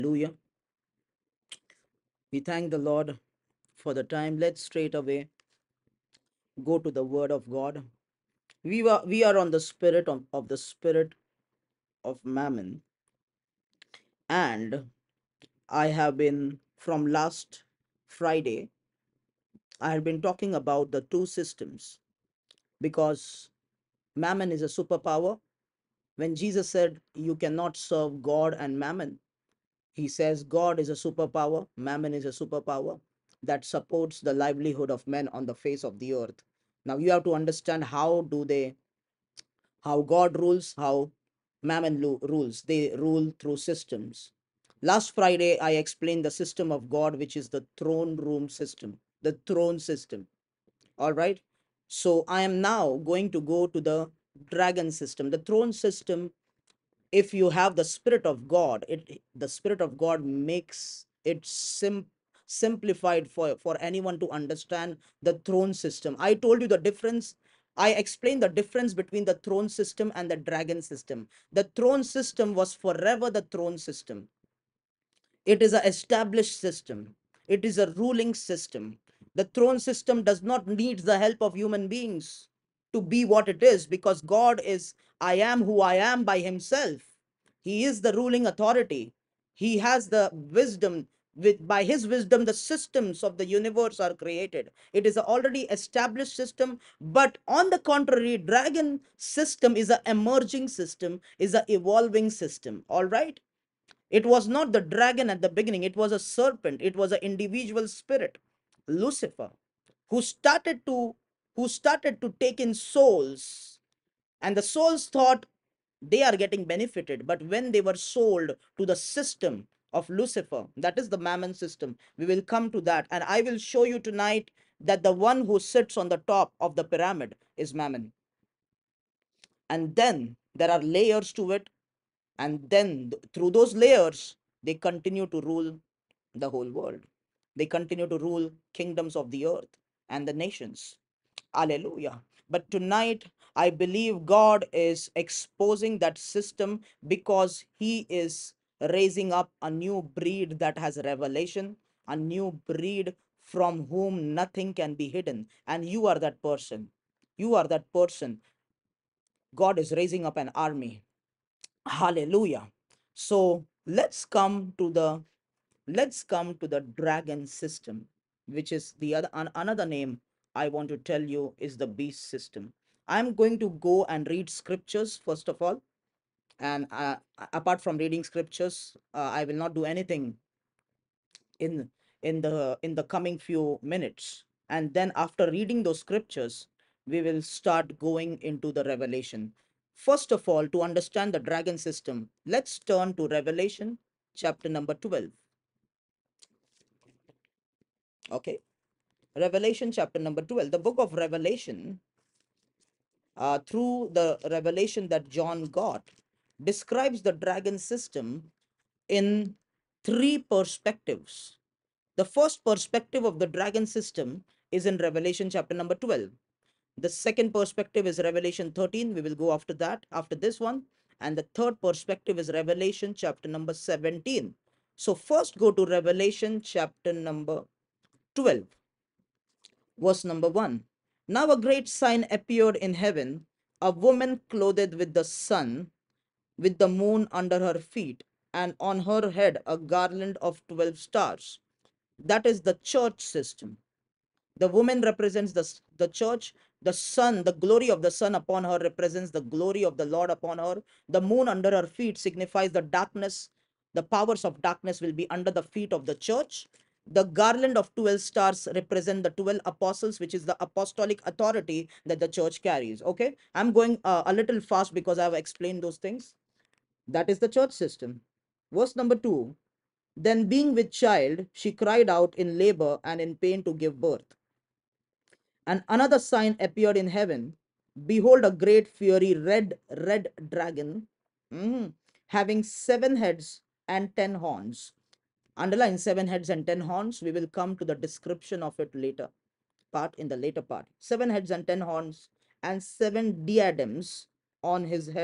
Hallelujah. We thank the Lord for the time. Let's straight away go to the word of God. We are on the spirit of the spirit of mammon. And I have been from last Friday, I have been talking about the two systems because mammon is a superpower. When Jesus said you cannot serve God and mammon, he says God is a superpower, mammon is a superpower that supports the livelihood of men on the face of the earth. Now you have to understand how God rules, how mammon rules. They rule through systems. Last Friday, I explained the system of God, which is the throne room system, the throne system. All right. So I am now going to go to the dragon system. The throne system, if you have the spirit of God, the spirit of God makes it simplified for anyone to understand the throne system. I told you the difference. I explained the difference between the throne system and the dragon system. The throne system was forever the throne system. It is an established system. It is a ruling system. The throne system does not need the help of human beings to be what it is, because God is I am who I am by himself. He is the ruling authority. He has the wisdom. By his wisdom, the systems of the universe are created. It is an already established system. But on the contrary, dragon system is an emerging system, is an evolving system. All right. It was not the dragon at the beginning, it was a serpent, it was an individual spirit, Lucifer, who started to take in souls. And the souls thought they are getting benefited, but when they were sold to the system of Lucifer, that is the mammon system, we will come to that. And I will show you tonight that the one who sits on the top of the pyramid is mammon. And then there are layers to it, and then through those layers they continue to rule the whole world. They continue to rule kingdoms of the earth and the nations. Hallelujah. But tonight I believe God is exposing that system, because he is raising up a new breed that has revelation, a new breed from whom nothing can be hidden. And you are that person. You are that person. God is raising up an army. Hallelujah. So let's come to the dragon system, which is the another name I want to tell you is the beast system. I'm going to go and read scriptures first of all. And apart from reading scriptures, I will not do anything in in the coming few minutes. And then after reading those scriptures, we will start going into the revelation. First of all, to understand the dragon system, let's turn to Revelation chapter number 12. Okay. Revelation chapter number 12. The book of Revelation, through the revelation that John got, describes the dragon system in three perspectives. The first perspective of the dragon system is in Revelation chapter number 12. The second perspective is Revelation 13. We will go after that, after this one. And the third perspective is Revelation chapter number 17. So first go to Revelation chapter number 12, verse number 1. Now a great sign appeared in heaven, a woman clothed with the sun, with the moon under her feet, and on her head a garland of 12 stars. That is the church system. The woman represents the church. The sun, the glory of the sun upon her represents the glory of the Lord upon her. The moon under her feet signifies the darkness. The powers of darkness will be under the feet of the church. The garland of 12 stars represent the 12 apostles, which is the apostolic authority that the church carries. Okay, I'm going a little fast because I have explained those things. That is the church system. Verse number 2. Then, being with child, she cried out in labor and in pain to give birth. And another sign appeared in heaven. Behold, a great fiery red dragon, having 7 heads and 10 horns. Underline 7 heads and 10 horns. We will come to the description of it in the later part. 7 heads and 10 horns, and 7 diadems on his heads,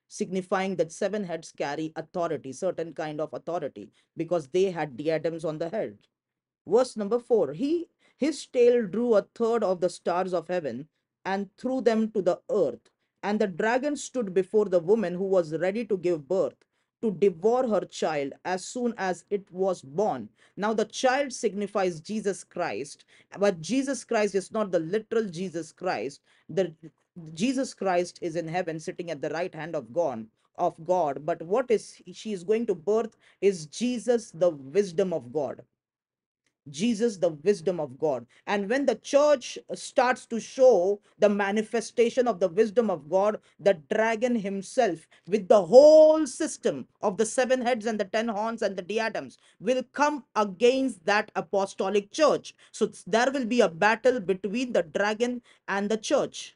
signifying that seven heads carry authority, certain kind of authority, because they had diadems on the head. Verse number 4, his tail drew a third of the stars of heaven and threw them to the earth. And the dragon stood before the woman who was ready to give birth, to devour her child as soon as it was born. Now, the child signifies Jesus Christ, but Jesus Christ is not the literal Jesus Christ. The Jesus Christ is in heaven, sitting at the right hand of God. But what is she is going to birth is Jesus, the wisdom of God. Jesus, the wisdom of God. And when the church starts to show the manifestation of the wisdom of God, the dragon himself, with the whole system of the seven heads and the 10 horns and the diadems, will come against that apostolic church. So there will be a battle between the dragon and the church.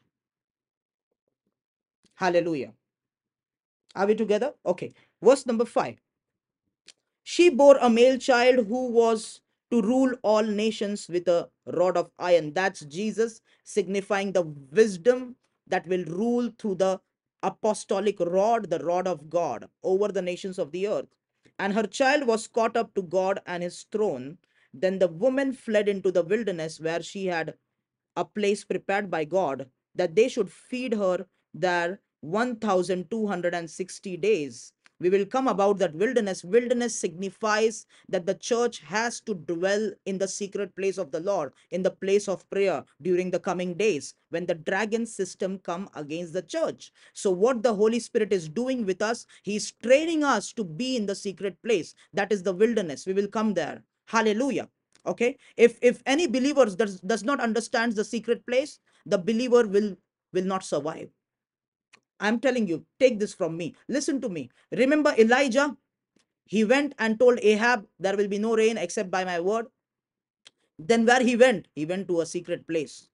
Hallelujah. Are we together? Okay. Verse number 5. She bore a male child who was to rule all nations with a rod of iron. That's Jesus, signifying the wisdom that will rule through the apostolic rod, the rod of God, over the nations of the earth. And her child was caught up to God and his throne. Then the woman fled into the wilderness, where she had a place prepared by God, that they should feed her there 1260 days. We will come about that wilderness. Wilderness signifies that the church has to dwell in the secret place of the Lord, in the place of prayer during the coming days, when the dragon system come against the church. So what the Holy Spirit is doing with us, he's training us to be in the secret place. That is the wilderness. We will come there. Hallelujah. Okay, if any believers does not understands the secret place, the believer will not survive. I'm telling you, take this from me, listen to me. Remember Elijah? He went and told Ahab, there will be no rain except by my word. Then where he went to a secret place,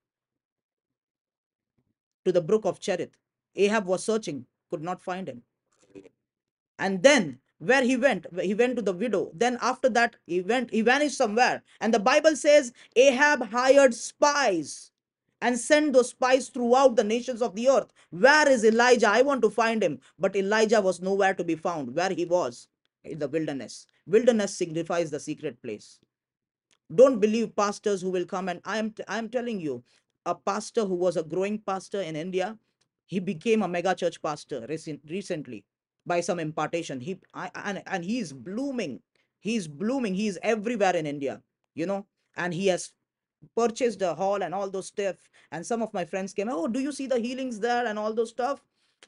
to the brook of Cherith. Ahab was searching, could not find him. And then where he went to the widow. Then after that he vanished somewhere. And the Bible says Ahab hired spies and sent those spies throughout the nations of the earth. Where is Elijah? I want to find him. But Elijah was nowhere to be found. Where he was? In the wilderness. Wilderness signifies the secret place. Don't believe pastors who will come. And I'm telling you, a pastor who was a growing pastor in India, he became a mega church pastor recently by some impartation. And he's blooming. He's blooming. He's everywhere in India, you know. And he has purchased a hall and all those stuff. And some of my friends came, oh, do you see the healings there and all those stuff?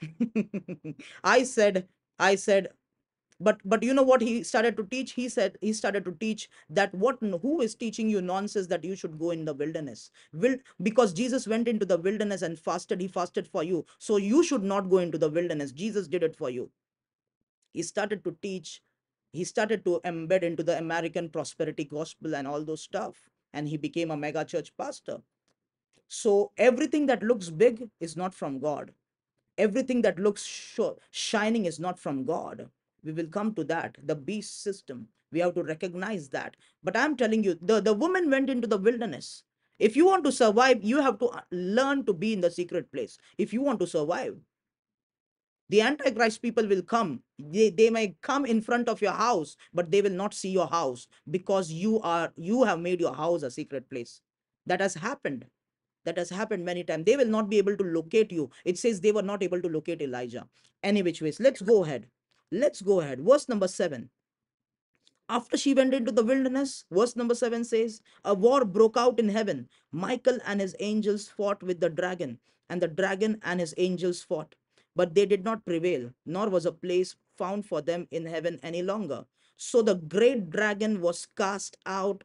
I said, I said, but you know what he started to teach? He said he started to teach that who is teaching you nonsense that you should go in the wilderness? Because Jesus went into the wilderness and fasted. He fasted for you, so you should not go into the wilderness. Jesus did it for you. He started to teach. He started to embed into the American prosperity gospel and all those stuff, and he became a mega church pastor. So everything that looks big is not from God. Everything that looks shining is not from God. We will come to that. The beast system. We have to recognize that. But I'm telling you, the woman went into the wilderness. If you want to survive, you have to learn to be in the secret place. If you want to survive, the Antichrist people will come. They may come in front of your house, but they will not see your house, because you have made your house a secret place. That has happened. That has happened many times. They will not be able to locate you. It says they were not able to locate Elijah. Any which ways, let's go ahead. Let's go ahead. Verse number 7. After she went into the wilderness, verse number 7 says, a war broke out in heaven. Michael and his angels fought with the dragon, and the dragon and his angels fought. But they did not prevail, nor was a place found for them in heaven any longer. So the great dragon was cast out,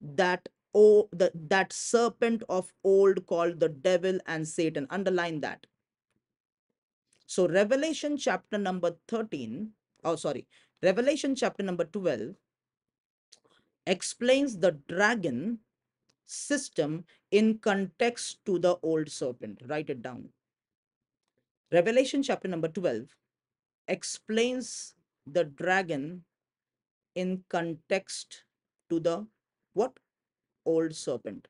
that serpent of old, called the devil and Satan. Underline that. So Revelation chapter number 13, oh sorry, Revelation chapter number 12 explains the dragon system in context to the old serpent. Write it down. Revelation chapter number 12 explains the dragon in context to the what? Old serpent.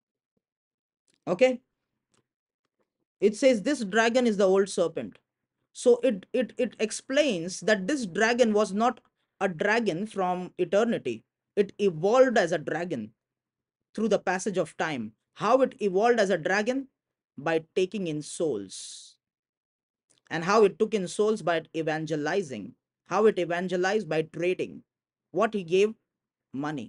Okay? It says this dragon is the old serpent. So it explains that this dragon was not a dragon from eternity. It evolved as a dragon through the passage of time. How it evolved as a dragon? By taking in souls. And how it took in souls? By evangelizing. How it evangelized? By trading. What he gave? Money.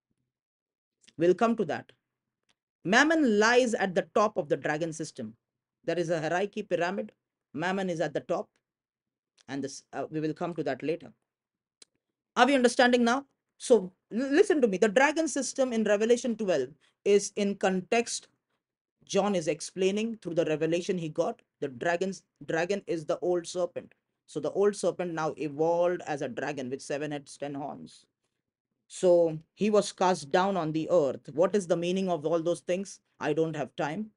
We'll come to that. Mammon lies at the top of the dragon system. There is a hierarchy pyramid. Mammon is at the top, and this we will come to that later. Are we understanding now? So listen to me. The dragon system in Revelation 12 is in context. John is explaining through the revelation he got. The dragon is the old serpent. So the old serpent now evolved as a dragon with 7 heads, 10 horns. So he was cast down on the earth. What is the meaning of all those things? I don't have time.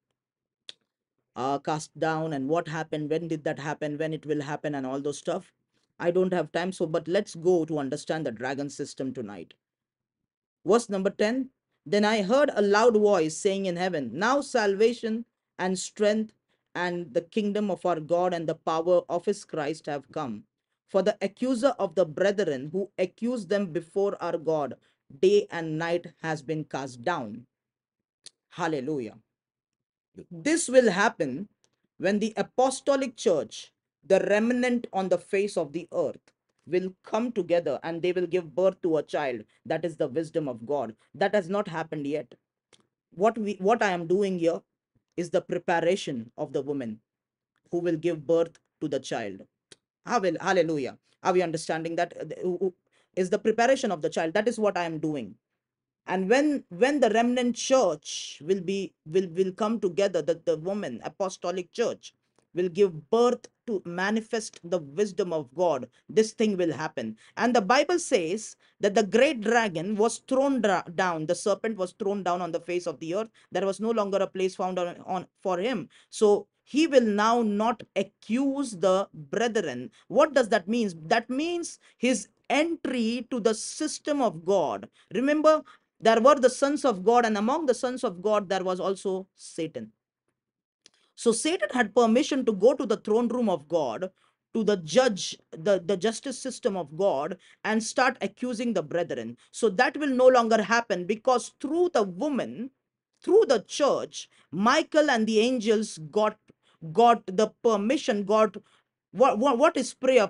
Cast down, and what happened, when did that happen, when it will happen, and all those stuff. I don't have time. So, but let's go to understand the dragon system tonight. Verse number 10. Then I heard a loud voice saying in heaven, now salvation and strength and the kingdom of our God and the power of his Christ have come. For the accuser of the brethren who accused them before our God day and night has been cast down. Hallelujah. This will happen when the apostolic church, the remnant on the face of the earth, will come together and they will give birth to a child. That is the wisdom of God. That has not happened yet. What I am doing here is the preparation of the woman who will give birth to the child. Hallelujah. Are we understanding that? Is the preparation of the child. That is what I am doing. And when the remnant church will come together, that the woman apostolic church will give birth to manifest the wisdom of God, this thing will happen. And the Bible says that the great dragon was thrown down, the serpent was thrown down on the face of the earth. There was no longer a place found on for him. So he will now not accuse the brethren. What does that mean? That means his entry to the system of God. Remember, there were the sons of God, and among the sons of God, there was also Satan. So Satan had permission to go to the throne room of God, to the judge, the justice system of God, and start accusing the brethren. So that will no longer happen, because through the woman, through the church, Michael and the angels got the permission. Got what is prayer?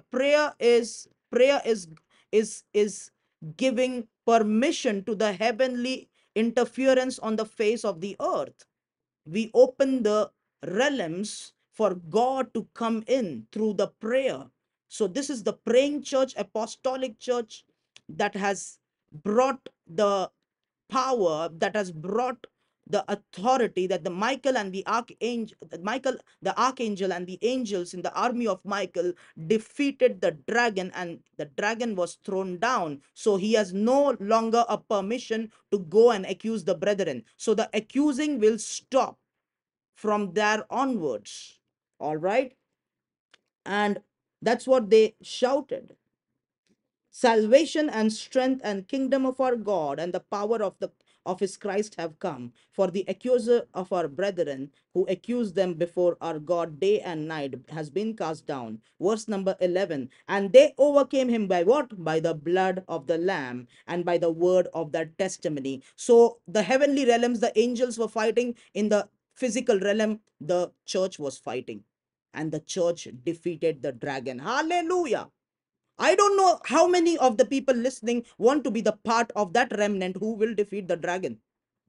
Prayer is giving permission to the heavenly interference on the face of the earth. We open the realms for God to come in through the prayer. So this is the praying church, apostolic church, that has brought the power, that has brought the authority, that the Michael and the archangel, Michael, the archangel, and the angels in the army of Michael defeated the dragon, and the dragon was thrown down. So he has no longer a permission to go and accuse the brethren. So the accusing will stop from there onwards. All right. And that's what they shouted. Salvation and strength and kingdom of our God and the power of his Christ have come. For the accuser of our brethren who accused them before our God day and night has been cast down. Verse number 11. And they overcame him by what? By the blood of the Lamb and by the word of their testimony. So the heavenly realms, the angels were fighting. In the physical realm, the church was fighting. And the church defeated the dragon. Hallelujah. I don't know how many of the people listening want to be the part of that remnant who will defeat the dragon.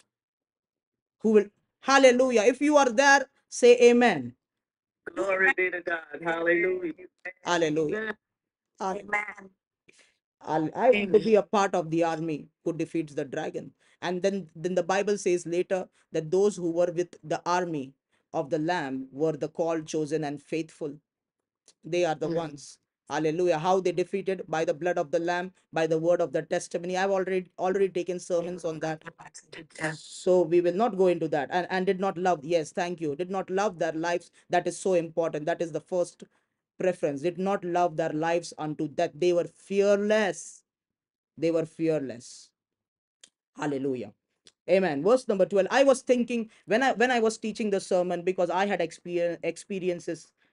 Who will, hallelujah. If you are there, say amen. Glory be to God. Hallelujah. Hallelujah. Amen. I want to be a part of the army who defeats the dragon. And then the Bible says later that those who were with the army of the Lamb were the called, chosen, and faithful. They are the ones. Hallelujah. How they defeated? By the blood of the Lamb, by the word of the testimony. I've already taken sermons on that. So we will not go into that. And did not love. Yes, thank you. Did not love their lives. That is so important. That is the first preference. Did not love their lives unto death. They were fearless. They were fearless. Hallelujah. Amen. Verse number 12. I was thinking when I was teaching the sermon, because I had experiences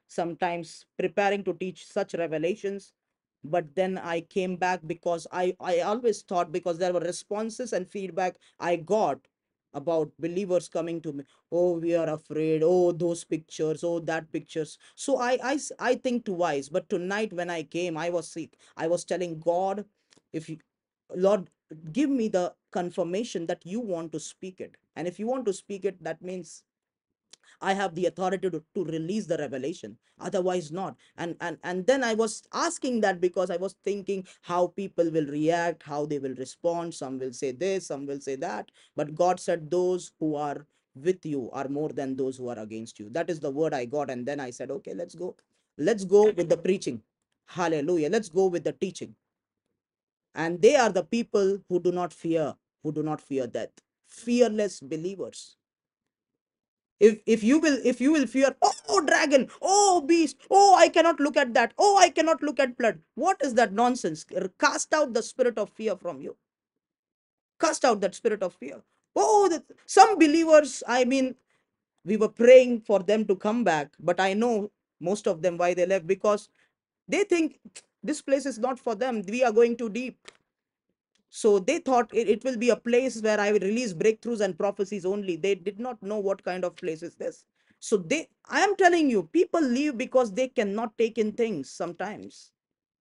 sometimes preparing to teach such revelations. But then I came back because I always thought, because there were responses and feedback I got about believers coming to me, oh, we are afraid, oh, those pictures, oh, that pictures. So I think twice. But tonight when I came, I was sick. I was telling God, if you, Lord, give me the confirmation that you want to speak it. And if you want to speak it, that means I have the authority to release the revelation, otherwise not. And then I was asking that because I was thinking how people will react, how they will respond. Some will say this, some will say that. But God said, those who are with you are more than those who are against you. That is the word I got. And then I said, okay, let's go with the preaching. Hallelujah. Let's go with the teaching. And they are the people who do not fear death, fearless believers. If you will fear, oh, dragon, oh, beast, oh, I cannot look at that, oh, I cannot look at blood, what is that nonsense? Cast out the spirit of fear from you. Cast out that spirit of fear. Oh, some believers, I mean, we were praying for them to come back, but I know most of them why they left, because they think this place is not for them, we are going too deep. So they thought it will be a place where I will release breakthroughs and prophecies only. They did not know what kind of place is this. So I am telling you, people leave because they cannot take in things sometimes.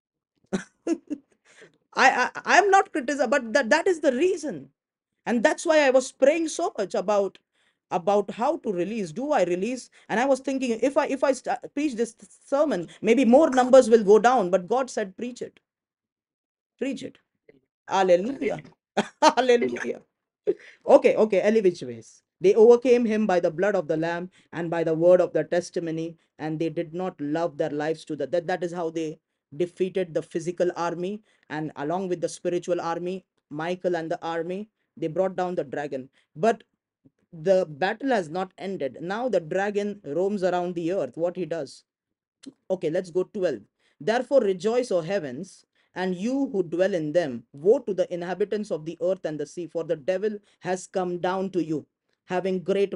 I am not criticizing, but that is the reason. And that's why I was praying so much about how to release. Do I release? And I was thinking, if I preach this sermon, maybe more numbers will go down. But God said, preach it, preach it. Hallelujah. Hallelujah. Okay, any which ways. They overcame him by the blood of the Lamb and by the word of the testimony, and they did not love their lives to the death. That is how they defeated the physical army, and along with the spiritual army, Michael and the army, they brought down the dragon. But the battle has not ended. Now the dragon roams around the earth. What he does? Okay, let's go 12. Therefore rejoice, O heavens, and you who dwell in them. Woe to the inhabitants of the earth and the sea, for the devil has come down to you, having great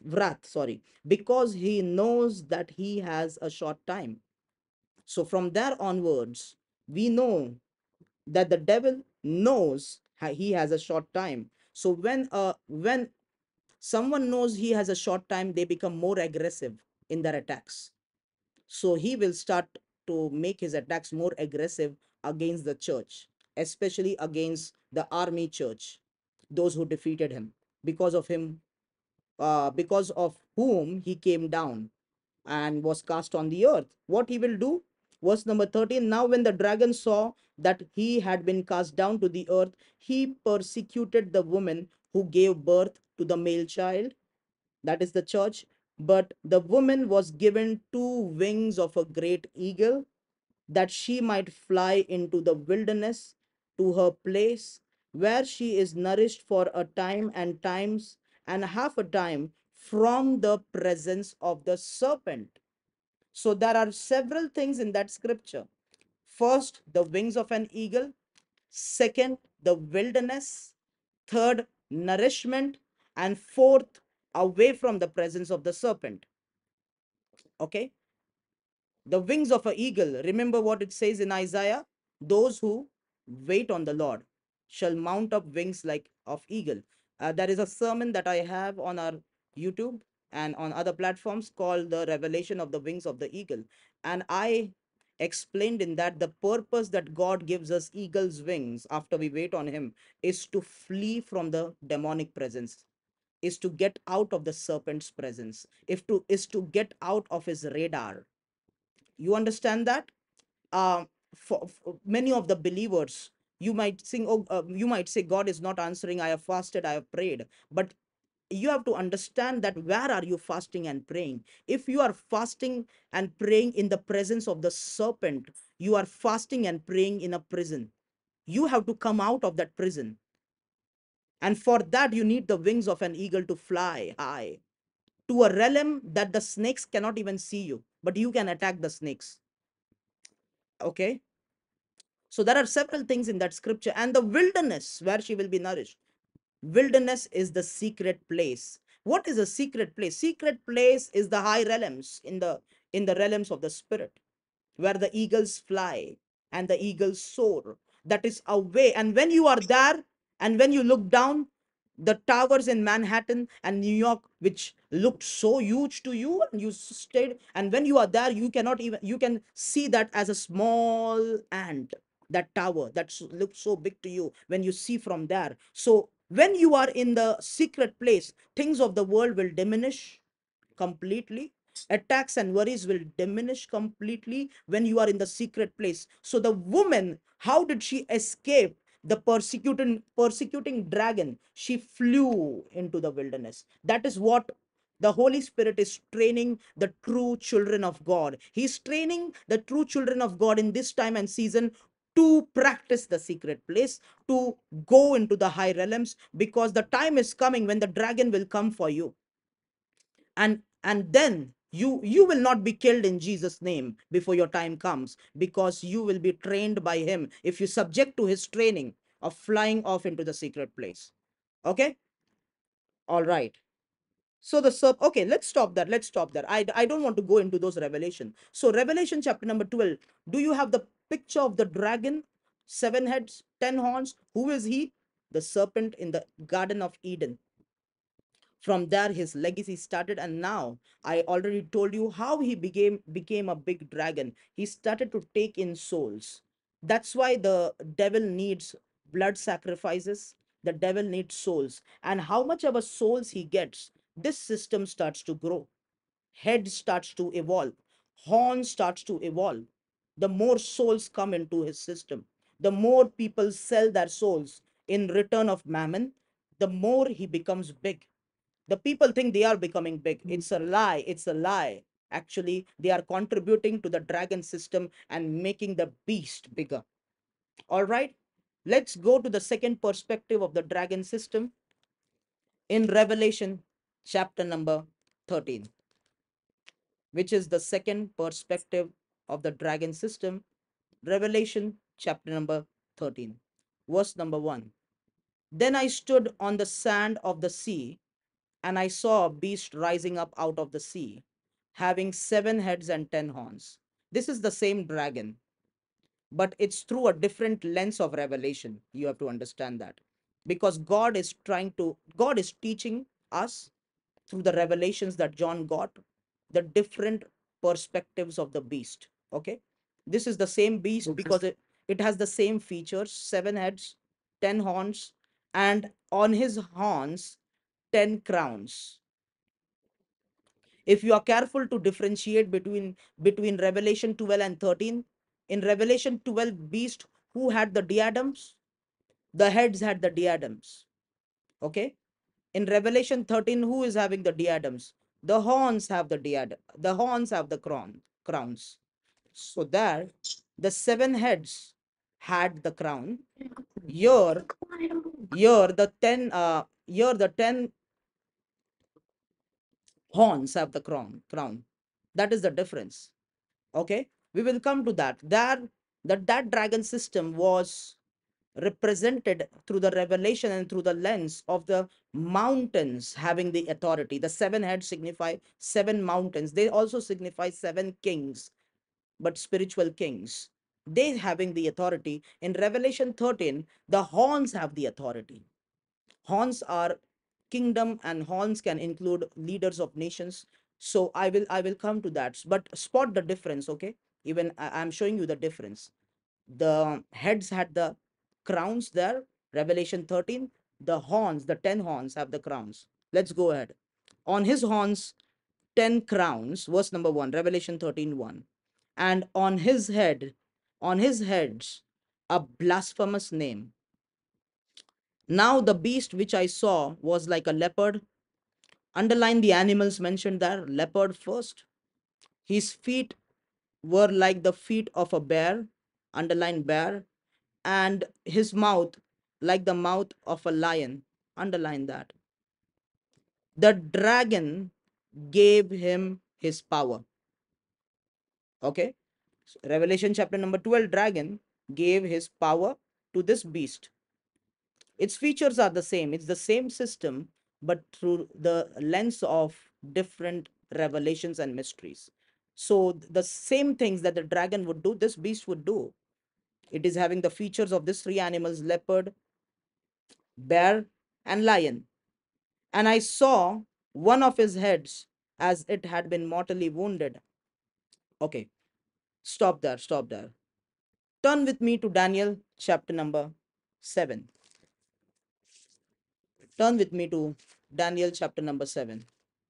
wrath, because he knows that he has a short time. So from there onwards, we know that the devil knows he has a short time. So when someone knows he has a short time, they become more aggressive in their attacks. So he will start to make his attacks more aggressive against the church, especially against the army church, those who defeated him, because of him, because of whom he came down and was cast on the earth. What he will do? Verse number 13. Now, when the dragon saw that he had been cast down to the earth, he persecuted the woman who gave birth to the male child, that is the church. But the woman was given two wings of a great eagle, that she might fly into the wilderness to her place, where she is nourished for a time and times and half a time from the presence of the serpent. So there are several things in that scripture. First, the wings of an eagle. Second, the wilderness. Third, nourishment. And fourth, away from the presence of the serpent. Okay. The wings of an eagle. Remember what it says in Isaiah? Those who wait on the Lord shall mount up wings like of eagle. There is a sermon that I have on our YouTube and on other platforms called The Revelation of the Wings of the Eagle. And I explained in that the purpose that God gives us eagle's wings after we wait on him is to flee from the demonic presence, is to get out of the serpent's presence, if to is to get out of his radar. You understand that? For many of the believers, you might sing, oh, you might say, God is not answering, I have fasted, I have prayed. But you have to understand that where are you fasting and praying? If you are fasting and praying in the presence of the serpent, you are fasting and praying in a prison. You have to come out of that prison, and for that you need the wings of an eagle to fly high to a realm that the snakes cannot even see you, but you can attack the snakes. Okay. So there are several things in that scripture. And the wilderness where she will be nourished. Wilderness is the secret place. What is a secret place? Secret place is the high realms in the realms of the spirit, where the eagles fly and the eagles soar. That is a way. And when you are there and when you look down, the towers in Manhattan and New York, which looked so huge to you, and you stayed, and when you are there, you cannot even, you can see that as a small ant, that tower that looks so big to you when you see from there. So when you are in the secret place, things of the world will diminish completely. Attacks and worries will diminish completely when you are in the secret place. So the woman, how did she escape the persecuting dragon? She flew into the wilderness. That is what the Holy Spirit is training the true children of God. He's training the true children of God in this time and season to practice the secret place, to go into the high realms, because the time is coming when the dragon will come for you. And then you will not be killed in Jesus name before your time comes, because you will be trained by him if you subject to his training of flying off into the secret place. Okay, all right. So the okay, let's stop there. I don't want to go into those revelation. So Revelation chapter number 12, do you have the picture of the dragon, 7 heads, 10 horns? Who is he? The serpent in the Garden of Eden. From there his legacy started, and now I already told you how he became a big dragon. He started to take in souls. That's why the devil needs blood sacrifices. The devil needs souls, and how much of a souls he gets, this system starts to grow. Head starts to evolve, horn starts to evolve. The more souls come into his system, the more people sell their souls in return of mammon, the more he becomes big. The people think they are becoming big. It's a lie. It's a lie. Actually, they are contributing to the dragon system and making the beast bigger. All right. Let's go to the second perspective of the dragon system in Revelation chapter number 13, which is the second perspective of the dragon system. Revelation chapter number 13, verse number 1. Then I stood on the sand of the sea, and I saw a beast rising up out of the sea, having 7 heads and 10 horns. This is the same dragon, but it's through a different lens of revelation. You have to understand that. Because God is teaching us through the revelations that John got, the different perspectives of the beast. Okay. This is the same beast because it has the same features: 7 heads, 10 horns, and on his horns, 10 crowns. If you are careful to differentiate between Revelation 12 and 13, in Revelation 12, beast, who had the diadems? The heads had the diadems. Okay. In Revelation 13, who is having the diadems? The horns have the diadem. The horns have the crowns. So there, the 7 heads had the crown. Here, here the 10 horns have the crown. That is the difference. Okay, we will come to that. That dragon system was represented through the revelation and through the lens of the mountains having the authority. The 7 heads signify 7 mountains. They also signify 7 kings, but spiritual kings. They having the authority. In Revelation 13, the horns have the authority. Horns are kingdom, and horns can include leaders of nations. So I will come to that, but spot the difference. Okay, even I'm showing you the difference. The heads had the crowns there, Revelation 13. The horns, the 10 horns have the crowns. Let's go ahead. On his horns, 10 crowns, verse number 1, Revelation 13:1. And on his heads, a blasphemous name. Now the beast which I saw was like a leopard. Underline the animals mentioned there. Leopard first. His feet were like the feet of a bear. Underline bear. And his mouth like the mouth of a lion. Underline that. The dragon gave him his power. Okay. So Revelation chapter number 12, dragon gave his power to this beast. Its features are the same. It's the same system, but through the lens of different revelations and mysteries. So the same things that the dragon would do, this beast would do. It is having the features of these three animals: leopard, bear, and lion. And I saw one of his heads as it had been mortally wounded. Okay, stop there, stop there. Turn with me to Daniel chapter number 7. Turn with me to Daniel chapter number 7.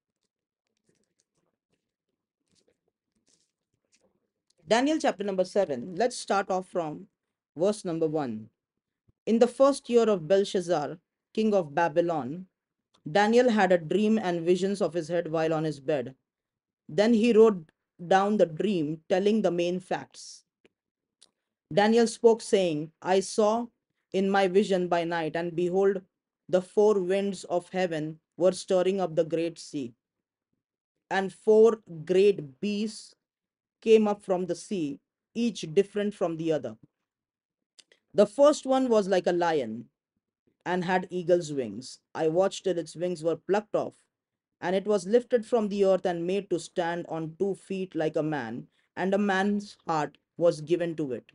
Daniel chapter number 7. Let's start off from verse number 1. In the first year of Belshazzar, king of Babylon, Daniel had a dream and visions of his head while on his bed. Then he wrote down the dream, telling the main facts. Daniel spoke, saying, I saw in my vision by night, and behold, the four winds of heaven were stirring up the great sea, and four great beasts came up from the sea, each different from the other. The first one was like a lion and had eagle's wings. I watched till its wings were plucked off, and it was lifted from the earth and made to stand on 2 feet like a man, and a man's heart was given to it.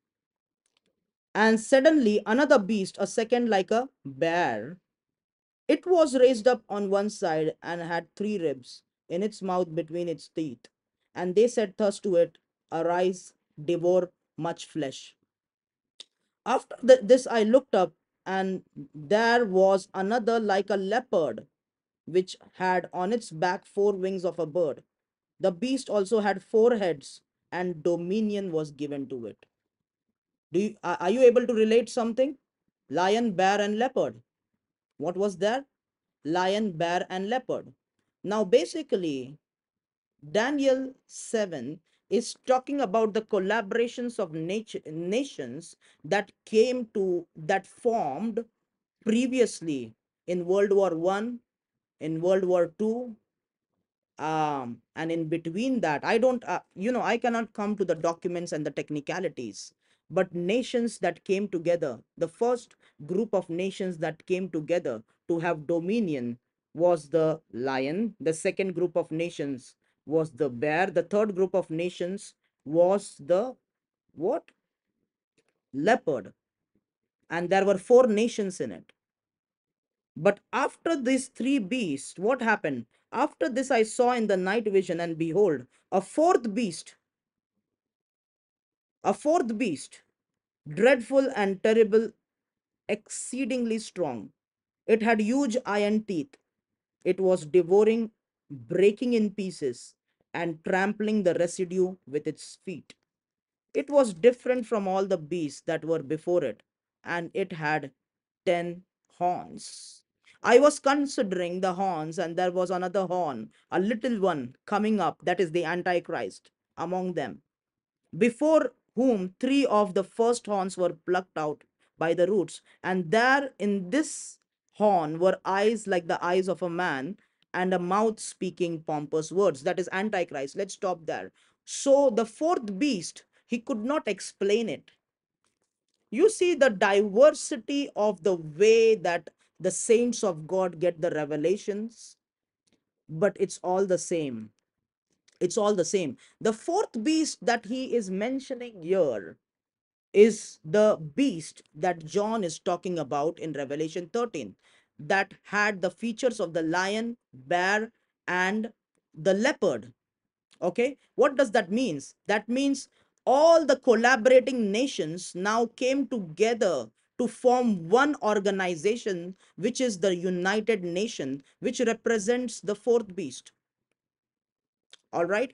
And suddenly another beast, a second like a bear, it was raised up on one side and had 3 ribs in its mouth between its teeth. And they said thus to it, arise, devour much flesh. After this, I looked up, and there was another like a leopard, which had on its back 4 wings of a bird. The beast also had 4 heads, and dominion was given to it. Are you able to relate something? Lion, bear, and leopard. What was there? Lion, bear, and leopard. Now, basically, Daniel 7 is talking about the collaborations of nations that formed previously in World War One, in World War Two, and in between that, I don't, I cannot come to the documents and the technicalities, but nations that came together, the first group of nations that came together to have dominion was the lion. The second group of nations was the bear. The third group of nations was the what? Leopard. And there were 4 nations in it. But after these 3 beasts, what happened? After this, I saw in the night vision, and behold, a fourth beast, dreadful and terrible, exceedingly strong. It had huge iron teeth. It was devouring, breaking in pieces, and trampling the residue with its feet. It was different from all the beasts that were before it, and it had 10 horns. I was considering the horns, and there was another horn, a little one coming up, that is the Antichrist, among them, before whom 3 of the first horns were plucked out by the roots. And there in this horn were eyes like the eyes of a man, and a mouth speaking pompous words. That is Antichrist. Let's stop there. So the fourth beast, he could not explain it. You see the diversity of the way that the saints of God get the revelations, but it's all the same. It's all the same. The fourth beast that he is mentioning here is the beast that John is talking about in Revelation 13, that had the features of the lion, bear, and the leopard. Okay, what does that means? That means all the collaborating nations now came together to form one organization, which is the United Nation, which represents the fourth beast. All right,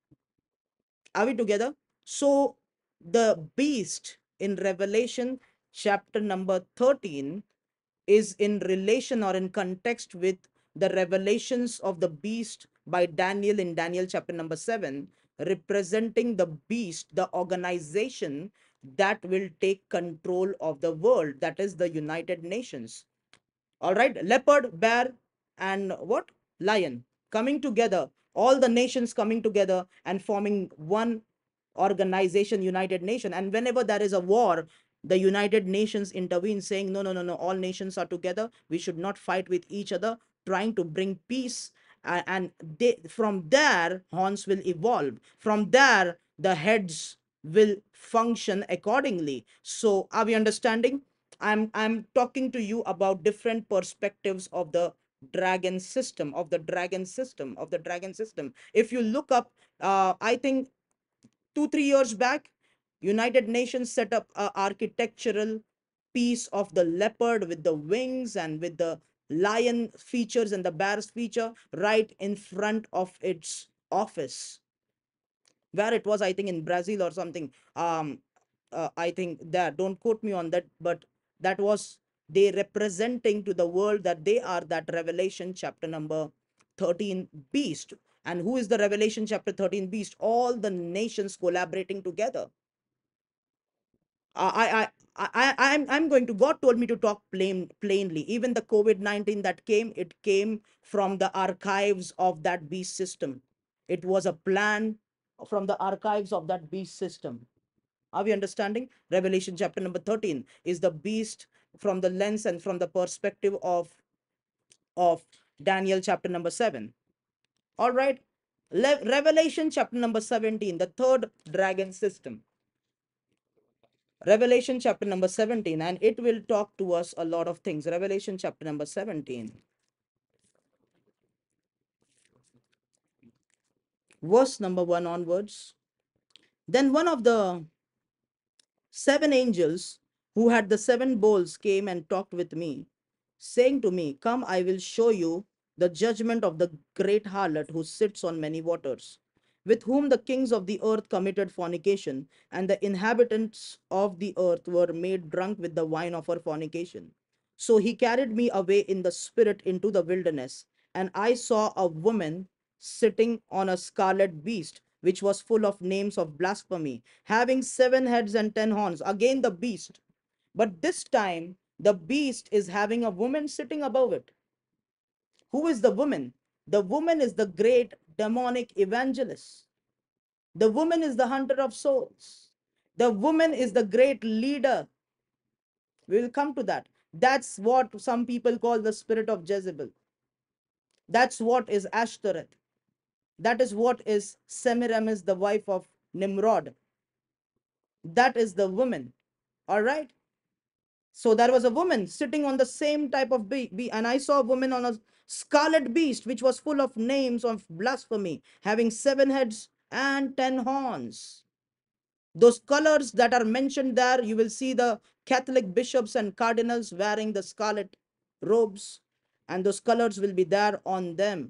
are we together? So the beast in Revelation chapter number 13 is in relation or in context with the revelations of the beast by Daniel in Daniel chapter number 7, representing the beast, the organization that will take control of the world, that is the United Nations. All right, leopard, bear, and what? Lion coming together, all the nations coming together and forming one organization, United Nation. And whenever there is a war, the United Nations intervene, saying, no, no, no, no, all nations are together. We should not fight with each other, trying to bring peace and they, from there horns will evolve, from there the heads will function accordingly. So are we understanding? I'm talking to you about different perspectives of the dragon system, of the dragon system. If you look up, I think 2 3 years back, United Nations set up a architectural piece of the leopard with the wings and with the lion features and the bear's feature right in front of its office, where it was, I think in Brazil or something. I think that, don't quote me on that, but that was they representing to the world that they are that Revelation chapter number 13 beast. And who is the Revelation chapter 13 beast? All the nations collaborating together. I'm going to, God told me to talk plainly. Even the COVID-19 that came, it came from the archives of that beast system. It was a plan from the archives of that beast system. Are we understanding? Revelation chapter number 13 is the beast from the lens and from the perspective of Daniel chapter number 7. All right. Revelation chapter number 17, the third dragon system. Revelation chapter number 17, and it will talk to us a lot of things. Revelation chapter number 17, verse number 1 onwards. Then one of the seven angels who had the seven bowls came and talked with me, saying to me, come, I will show you the judgment of the great harlot who sits on many waters, with whom the kings of the earth committed fornication, and the inhabitants of the earth were made drunk with the wine of her fornication. So he carried me away in the spirit into the wilderness, and I saw a woman sitting on a scarlet beast, which was full of names of blasphemy, having 7 heads and 10 horns. Again, the beast. But this time, the beast is having a woman sitting above it. Who is the woman? The woman is the great demonic evangelist. The woman is the hunter of souls. The woman is the great leader. We will come to that. That's what some people call the spirit of Jezebel. That's what is Ashtoreth. That is what is Semiramis, the wife of Nimrod. That is the woman. All right. So there was a woman sitting on the same type of and I saw a woman on a scarlet beast, which was full of names of blasphemy, having 7 heads and 10 horns. Those colors that are mentioned there, you will see the Catholic bishops and cardinals wearing the scarlet robes, and those colors will be there on them,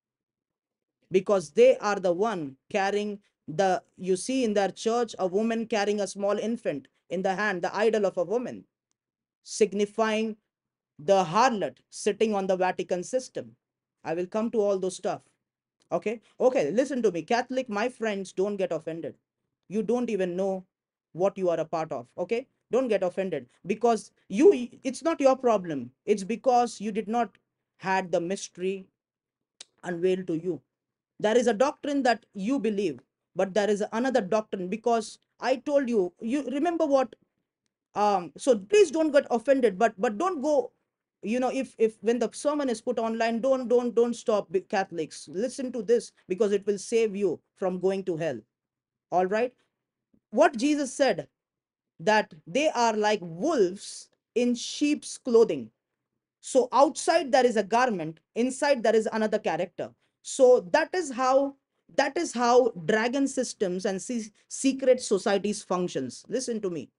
because they are the one carrying the, you see in their church a woman carrying a small infant in the hand, the idol of a woman, signifying the harlot sitting on the Vatican system. I will come to all those stuff. Okay, listen to me. Catholic, my friends, don't get offended. You don't even know what you are a part of. Okay, don't get offended, because it's not your problem. It's because you did not had the mystery unveiled to you. There is a doctrine that you believe, but there is another doctrine, because I told you, you remember what, so please don't get offended, but don't go, if when the sermon is put online, don't stop. Catholics, listen to this, because it will save you from going to hell. All right. What Jesus said, that they are like wolves in sheep's clothing. So outside there is a garment, inside there is another character. So that is how dragon systems and secret societies functions. Listen to me.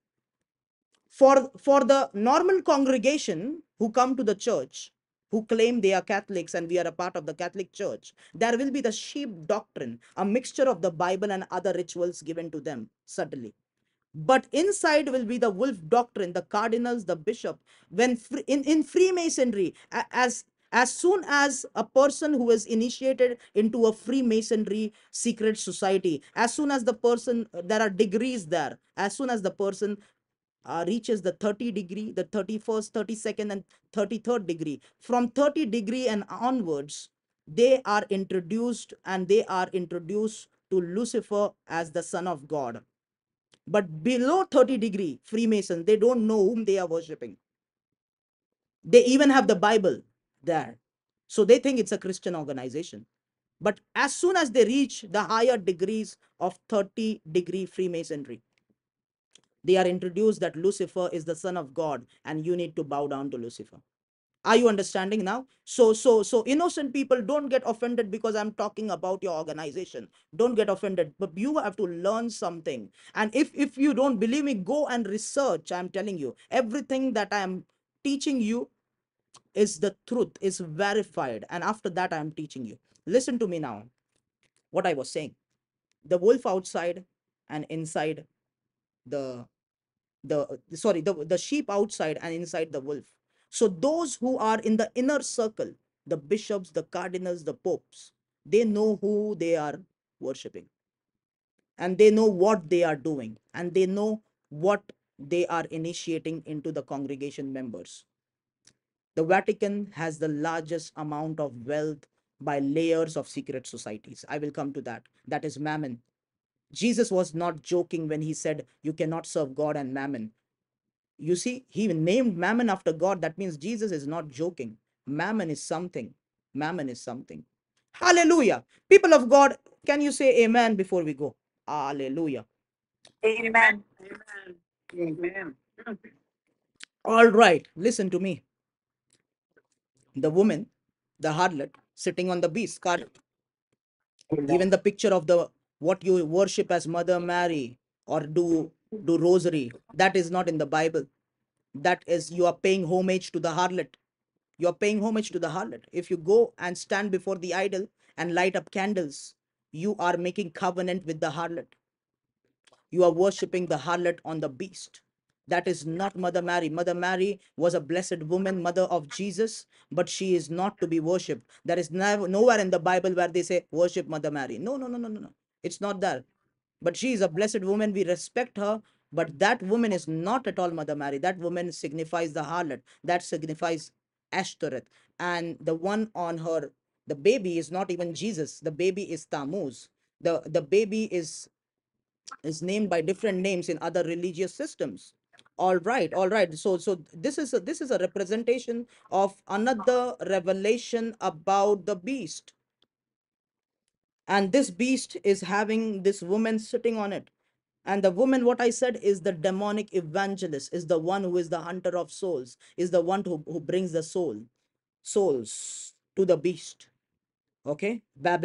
For the normal congregation who come to the church, who claim they are Catholics and we are a part of the Catholic Church, there will be the sheep doctrine, a mixture of the Bible and other rituals given to them subtly. But inside will be the wolf doctrine, the cardinals, the bishop. When in Freemasonry, as soon as a person who is initiated into a Freemasonry secret society, as soon as the person, there are degrees there, as soon as the person reaches the 30 degree, the 31st, 32nd, and 33rd degree, from 30 degree and onwards, they are introduced to Lucifer as the son of God. But below 30 degree Freemasons, they don't know whom they are worshipping. They even have the Bible there. So they think it's a Christian organization. But as soon as they reach the higher degrees of 30-degree Freemasonry, they are introduced that Lucifer is the son of God and you need to bow down to Lucifer. Are you understanding now? So innocent people, don't get offended because I'm talking about your organization. Don't get offended, but you have to learn something. And if you don't believe me, go and research. I'm telling you, everything that I am teaching you is the truth, is verified. And after that, I am teaching you. Listen to me now. What I was saying. The wolf outside and inside the the sheep outside and inside the wolf. So those who are in the inner circle, the bishops, the cardinals, the popes, they know who they are worshiping, and they know what they are doing, and they know what they are initiating into the congregation members. The Vatican has the largest amount of wealth by layers of secret societies. I will come to that. That is mammon. Jesus was not joking when he said you cannot serve God and mammon. You see, he named mammon after God. That means Jesus is not joking. Mammon is something. Mammon is something. Hallelujah. People of God, can you say amen before we go? Hallelujah. Amen. Amen. All right, listen to me. The woman, the harlot, sitting on the beast card, even the picture of the what you worship as Mother Mary or do rosary, that is not in the Bible. That is, you are paying homage to the harlot. You're paying homage to the harlot. If you go and stand before the idol and light up candles, you are making covenant with the harlot. You are worshipping the harlot on the beast. That is not Mother Mary. Mother Mary was a blessed woman, mother of Jesus, but she is not to be worshipped. There is nowhere in the Bible where they say worship Mother Mary. No, no, no, no, no, no. It's not there. But she is a blessed woman. We respect her. But that woman is not at all Mother Mary. That woman signifies the harlot. That signifies Ashtoreth. And the one on her, the baby is not even Jesus. The baby is Tammuz. The baby is named by different names in other religious systems. All right. So this is a representation of another revelation about the beast. And this beast is having this woman sitting on it. And the woman, what I said, is the demonic evangelist, is the one who is the hunter of souls, is the one who brings the souls to the beast. Okay,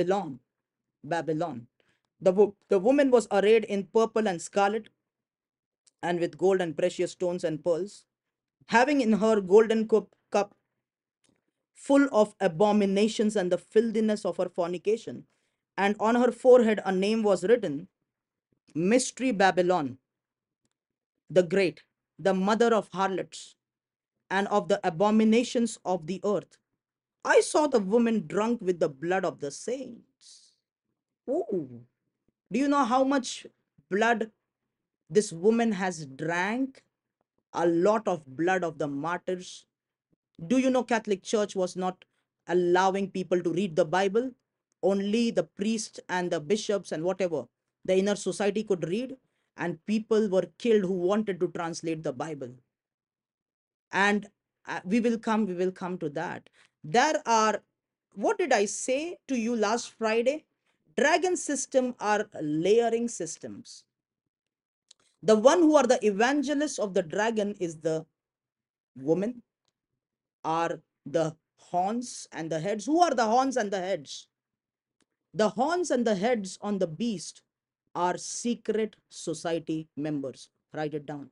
Babylon. The woman was arrayed in purple and scarlet, and with gold and precious stones and pearls, having in her golden cup full of abominations and the filthiness of her fornication. And on her forehead a name was written, Mystery Babylon, the Great, the mother of harlots and of the abominations of the earth. I saw the woman drunk with the blood of the saints. Ooh. Do you know how much blood this woman has drank? A lot of blood of the martyrs. Do you know Catholic Church was not allowing people to read the Bible? Only the priests and the bishops and whatever, the inner society could read, and people were killed who wanted to translate the Bible. And we will come to that. There are, what did I say to you last Friday? Dragon system are layering systems. The one who are the evangelists of the dragon is the woman, are the horns and the heads. Who are the horns and the heads? The horns and the heads on the beast are secret society members. Write it down.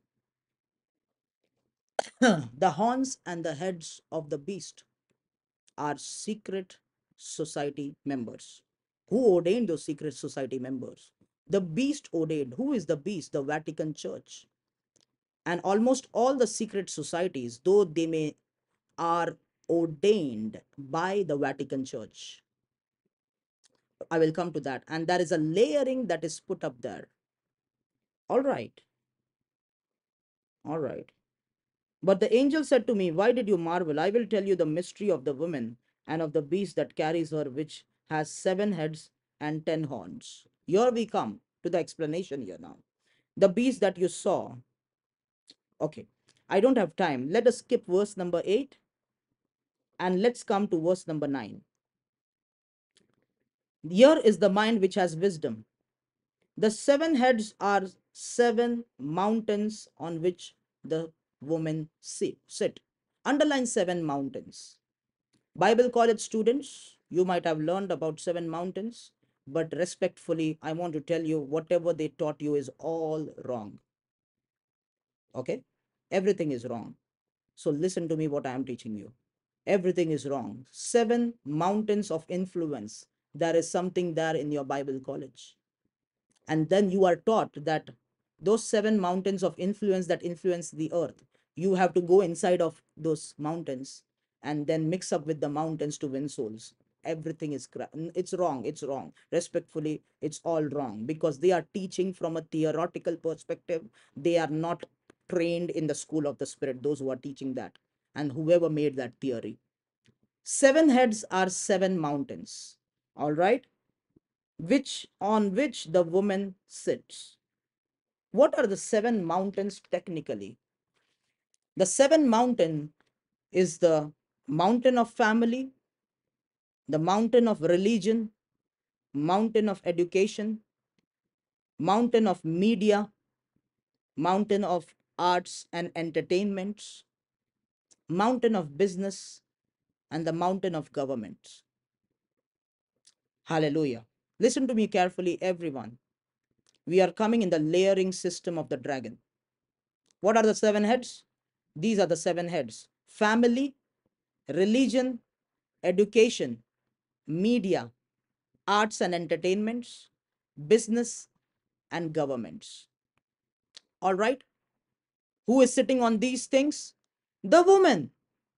The horns and the heads of the beast are secret society members. Who ordained those secret society members? The beast ordained. Who is the beast? The Vatican Church. And almost all the secret societies, though they may are ordained by the Vatican Church. I will come to that. And there is a layering that is put up there. All right. All right. But the angel said to me, why did you marvel? I will tell you the mystery of the woman and of the beast that carries her, which has 7 heads and 10 horns. Here we come to the explanation here now. The beast that you saw. Okay. I don't have time. Let us skip verse number 8. And let's come to verse number 9. Here is the mind which has wisdom. The seven heads are seven mountains on which the woman sit. Underline seven mountains. Bible college students, you might have learned about seven mountains, but respectfully, I want to tell you whatever they taught you is all wrong. Okay? Everything is wrong. So listen to me what I am teaching you. Everything is wrong. Seven mountains of influence. There is something there in your Bible college. And then you are taught that those seven mountains of influence that influence the earth, you have to go inside of those mountains and then mix up with the mountains to win souls. Everything is it's wrong. It's wrong. Respectfully, it's all wrong, because they are teaching from a theoretical perspective. They are not trained in the school of the spirit, those who are teaching that, and whoever made that theory. Seven heads are seven mountains, all right, which on which the woman sits. What are the seven mountains technically? The seven mountain is the mountain of family, the mountain of religion, mountain of education, mountain of media, mountain of arts and entertainments, mountain of business, and the mountain of government. Hallelujah. Listen to me carefully, everyone. We are coming in the layering system of the dragon. What are the seven heads? These are the seven heads: family, religion, education, media, arts and entertainments, business, and governments. All right. Who is sitting on these things? The woman.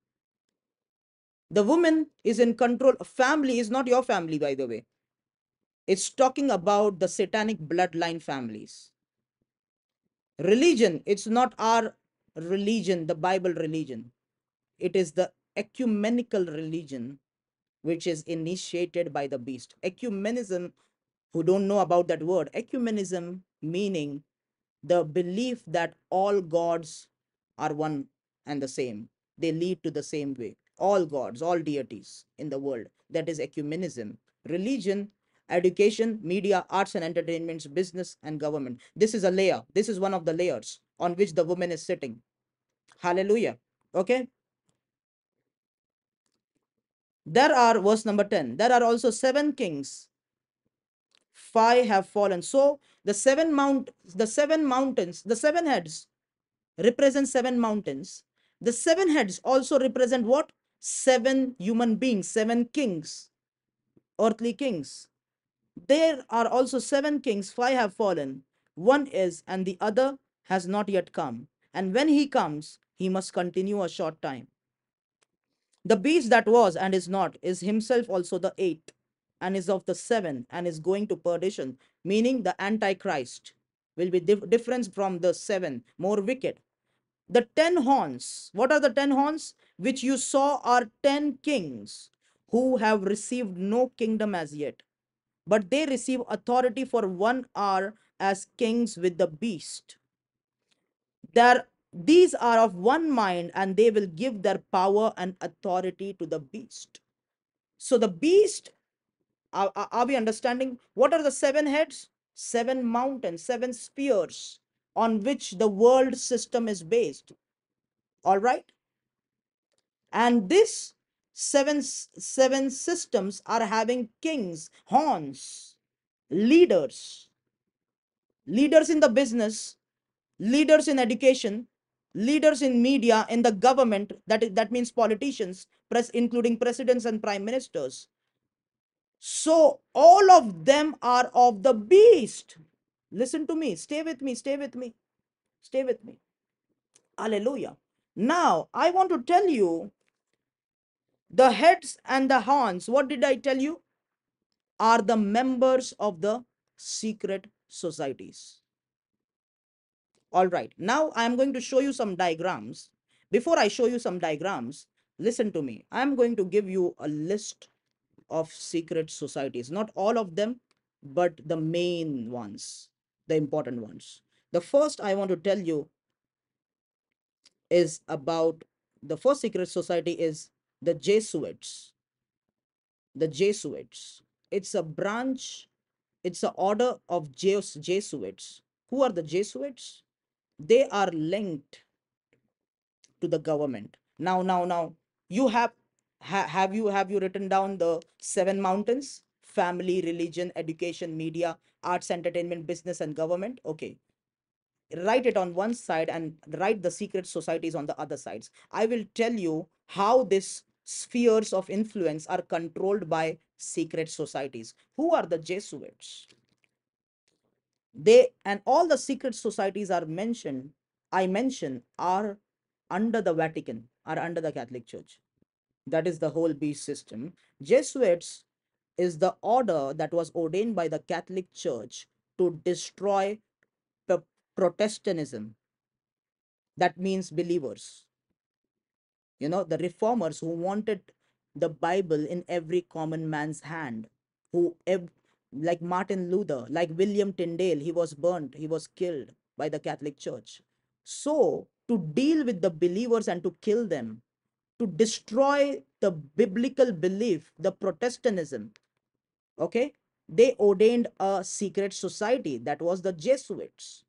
The woman is in control. Family is not your family, by the way. It's talking about the satanic bloodline families. Religion, it's not our religion, the Bible religion. It is the ecumenical religion which is initiated by the beast. Ecumenism, who don't know about that word, ecumenism meaning the belief that all gods are one and the same. They lead to the same way. All gods, all deities in the world. That is ecumenism. Religion, education, media, arts and entertainments, business, and government. This is a layer. This is one of the layers on which the woman is sitting. Hallelujah. Okay. There are, verse number 10, there are also seven kings. Five have fallen. So the seven mountains, the seven heads represent seven mountains. The seven heads also represent what? Seven human beings, seven kings, earthly kings. There are also seven kings, five have fallen. One is, and the other has not yet come. And when he comes, he must continue a short time. The beast that was and is not is himself also the eighth, and is of the seven, and is going to perdition, meaning the Antichrist will be different from the seven, more wicked. The 10 horns, what are the 10 horns? Which you saw are 10 kings who have received no kingdom as yet, but they receive authority for 1 hour as kings with the beast. These are of one mind, and they will give their power and authority to the beast. So the beast, are we understanding? What are the seven heads? Seven mountains, seven spears on which the world system is based. All right. And this seven systems are having kings, horns, leaders, leaders in the business, leaders in education, leaders in media, in the government, that means politicians, including presidents and prime ministers. So all of them are of the beast. Listen to me, stay with me, stay with me, stay with me. Hallelujah. Now I want to tell you, the heads and the horns, what did I tell you? Are the members of the secret societies. All right, now I am going to show you some diagrams. Before I show you some diagrams, listen to me. I am going to give you a list of secret societies, not all of them, but the main ones, the important ones. The first I want to tell you is about, the first secret society is The Jesuits. The Jesuits. It's a branch, it's an order of Jesuits. Who are the Jesuits? They are linked to the government. Now, you have you written down the seven mountains? Family, religion, education, media, arts, entertainment, business, and government. Okay, write it on one side and write the secret societies on the other sides. I will tell you how these spheres of influence are controlled by secret societies. Who are the Jesuits? They and all the secret societies are mentioned, I mention, are under the Vatican, are under the Catholic Church. That is the whole beast system. Jesuits is the order that was ordained by the Catholic Church to destroy Protestantism. That means believers. The reformers who wanted the Bible in every common man's hand, who like Martin Luther, like William Tyndale, he was burnt, he was killed by the Catholic Church. So to deal with the believers and to kill them, to destroy the biblical belief, the Protestantism, okay, they ordained a secret society that was the Jesuits.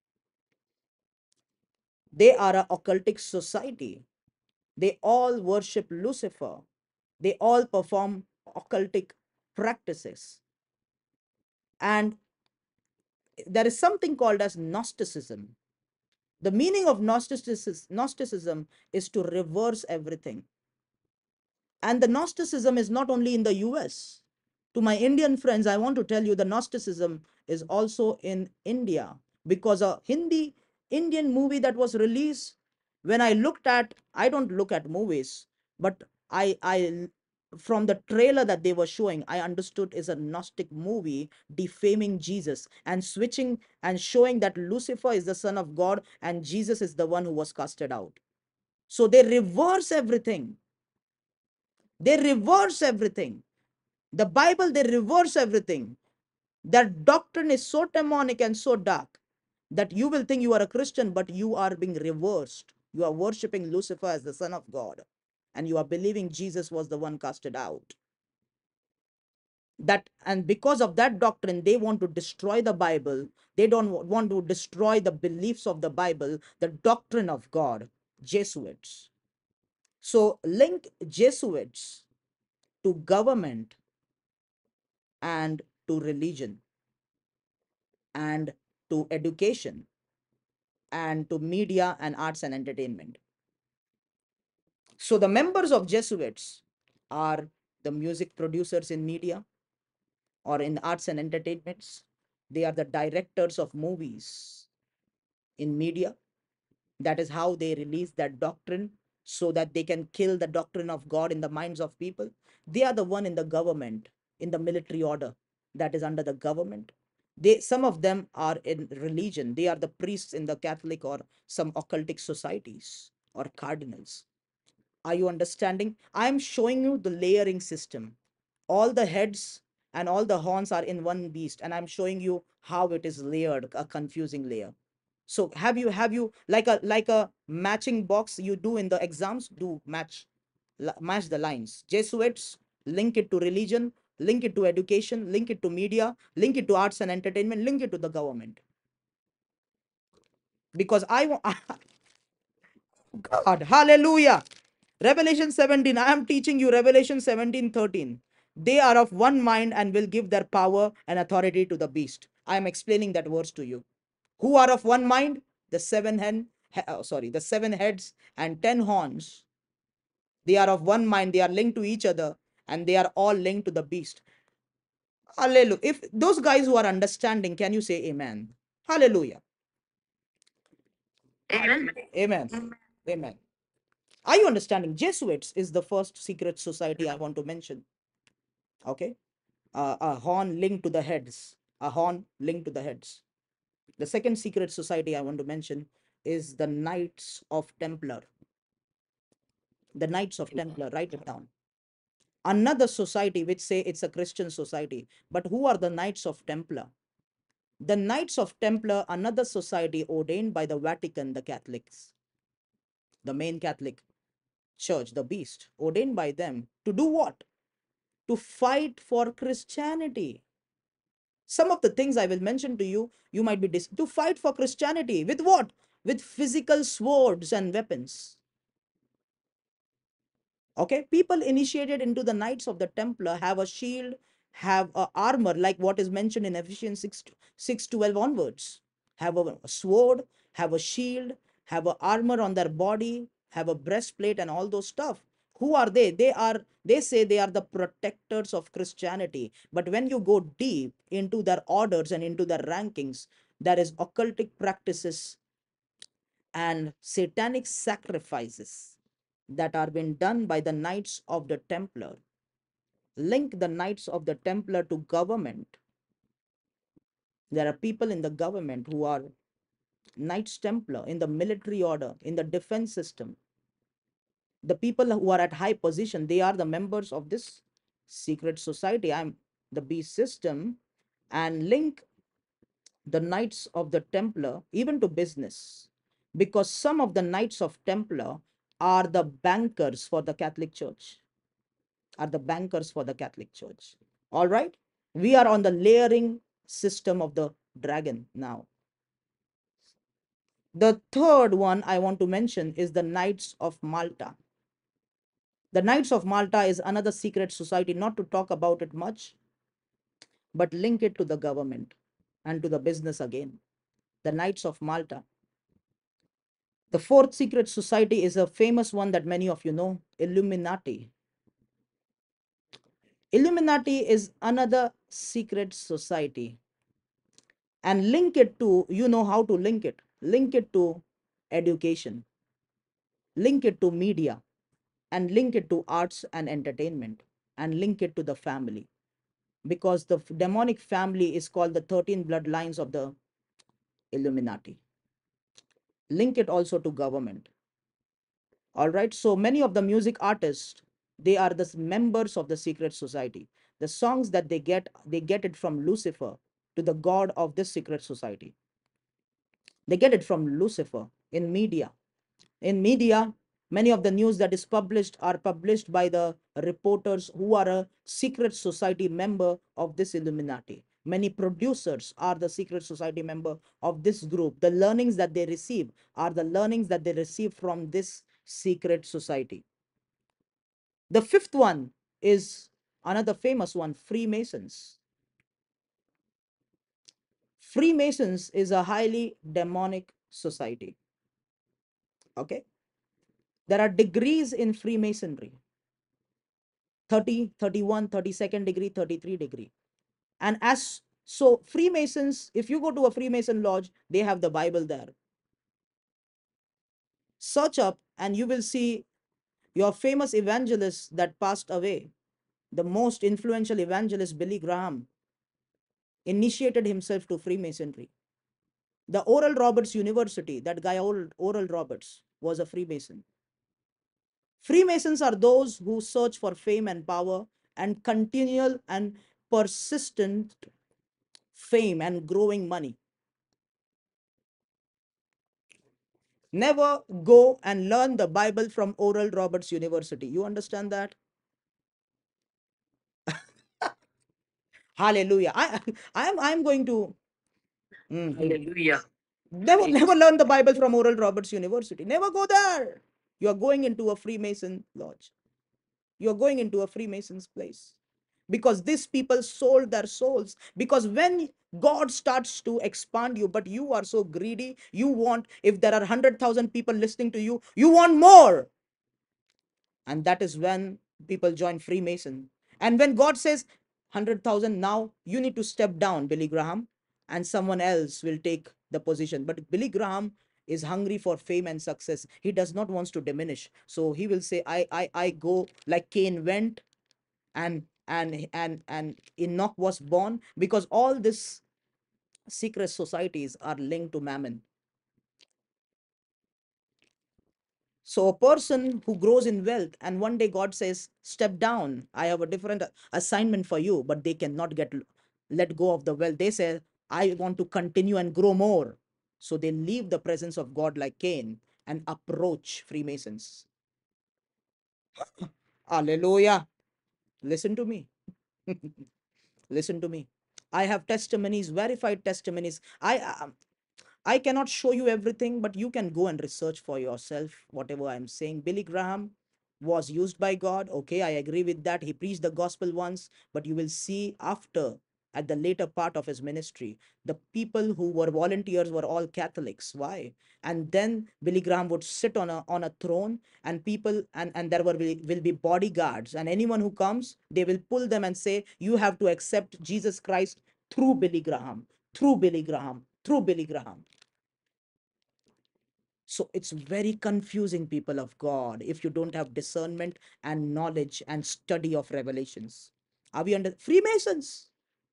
They are a occultic society. They all worship Lucifer. They all perform occultic practices. And there is something called as Gnosticism. The meaning of Gnosticism is to reverse everything. And the Gnosticism is not only in the US. To my Indian friends, I want to tell you the Gnosticism is also in India, because a Hindi Indian movie that was released, when I don't look at movies, but I from the trailer that they were showing, I understood is a Gnostic movie defaming Jesus and switching and showing that Lucifer is the son of God and Jesus is the one who was casted out. So they reverse everything. They reverse everything. The Bible, they reverse everything. That doctrine is so demonic and so dark that you will think you are a Christian, but you are being reversed. You are worshiping Lucifer as the Son of God, and you are believing Jesus was the one casted out. And because of that doctrine, they want to destroy the Bible. They don't want to destroy the beliefs of the Bible, the doctrine of God. Jesuits. So link Jesuits to government and to religion and to education and to media and arts and entertainment. So the members of Jesuits are the music producers in media or in arts and entertainments. They are the directors of movies in media. That is how they release that doctrine, so that they can kill the doctrine of God in the minds of people. They are the one in the government, in the military order that is under the government. Some of them are in religion. They are the priests in the Catholic or some occultic societies or cardinals. Are you understanding? I am showing you the layering system. All the heads and all the horns are in one beast, and I'm showing you how it is layered, a confusing layer. So have you like a matching box you do in the exams? Do match the lines. Jesuits, link it to religion, link it to education, link it to media, link it to arts and entertainment, link it to the government. Because I want God, hallelujah. Revelation 17, I am teaching you Revelation 17:13. They are of one mind and will give their power and authority to the beast. I am explaining that verse to you. Who are of one mind? The seven heads and 10 horns. They are of one mind. They are linked to each other, and they are all linked to the beast. Hallelujah. If those guys who are understanding, can you say amen? Hallelujah. Amen. Amen. Amen. Are you understanding? Jesuits is the first secret society I want to mention. Okay. A horn linked to the heads. A horn linked to the heads. The second secret society I want to mention is the Knights of Templar. The Knights of Templar, write it down. Another society which say it's a Christian society, but who are the Knights of Templar? The Knights of Templar, another society ordained by the Vatican, the Catholics, the main Catholic. church, the beast, ordained by them to do what? To fight for Christianity. Some of the things I will mention to you, you might be to fight for Christianity with what? With physical swords and weapons. Okay, people initiated into the Knights of the Templar have a shield, have a armor like what is mentioned in Ephesians 6:12 onwards, have a sword, have a shield, have a armor on their body, have a breastplate and all those stuff. Who are they? They say they are the protectors of Christianity, but when you go deep into their orders and into their rankings, there is occultic practices and satanic sacrifices that are being done by the Knights of the Templar. Link the Knights of the Templar to government. There are people in the government who are Knights Templar in the military order, in the defense system. The people who are at high position, they are the members of this secret society. I'm the beast system, and link the Knights of the Templar even to business, because some of the Knights of Templar are the bankers for the Catholic Church, are the bankers for the Catholic Church. All right, we are on the layering system of the dragon now. The third one I want to mention is the Knights of Malta. The Knights of Malta is another secret society, not to talk about it much, but link it to the government and to the business again. The Knights of Malta. The fourth secret society is a famous one that many of you know, Illuminati. Illuminati is another secret society. And link it to, you know how to link it to education, link it to media, and link it to arts and entertainment, and link it to the family. Because the demonic family is called the 13 bloodlines of the Illuminati. Link it also to government. All right, so many of the music artists, they are the members of the secret society. The songs that they get it from Lucifer, to the god of this secret society. They get it from Lucifer. In media, many of the news that is published are published by the reporters who are a secret society member of this Illuminati. Many producers are the secret society member of this group. The learnings that they receive are the learnings that they receive from this secret society. The fifth one is another famous one, Freemasons. Freemasons is a highly demonic society. Okay, there are degrees in Freemasonry: 30, 31, 32nd degree, 33 degree. And as so, Freemasons, if you go to a Freemason lodge, they have the Bible there. Search up and you will see your famous evangelist that passed away, the most influential evangelist, Billy Graham, initiated himself to Freemasonry. The Oral Roberts University, that guy Oral Roberts, was a Freemason. Freemasons are those who search for fame and power and continual and persistent fame and growing money. Never go and learn the Bible from Oral Roberts University. You understand that? Hallelujah. I'm going to Hallelujah. never learn the Bible from Oral Roberts University. Never go there. You are going into a Freemason lodge. You are going into a Freemason's place. Because these people sold their souls. Because when God starts to expand you, but you are so greedy, you want, if there are 100,000 people listening to you, you want more. And that is when people join Freemason. And when God says 100,000, now you need to step down, Billy Graham, and someone else will take the position. But Billy Graham is hungry for fame and success. He does not want to diminish. So he will say, I go like Cain went, and Enoch was born, because all these secret societies are linked to mammon. So a person who grows in wealth and one day God says, step down, I have a different assignment for you, but they cannot get let go of the wealth. They say, I want to continue and grow more. So they leave the presence of God like Cain and approach Freemasons. Hallelujah. Listen to me. Listen to me. I have testimonies, verified testimonies. I cannot show you everything, but you can go and research for yourself whatever I'm saying. Billy Graham was used by God. Okay, I agree with that. He preached the gospel once, but you will see after, at the later part of his ministry, the people who were volunteers were all Catholics. Why? And then Billy Graham would sit on a throne, and people and there will be bodyguards, and anyone who comes, they will pull them and say, you have to accept Jesus Christ through Billy Graham, through Billy Graham, through Billy Graham. So it's very confusing, people of God, if you don't have discernment and knowledge and study of revelations. Are we under Freemasons?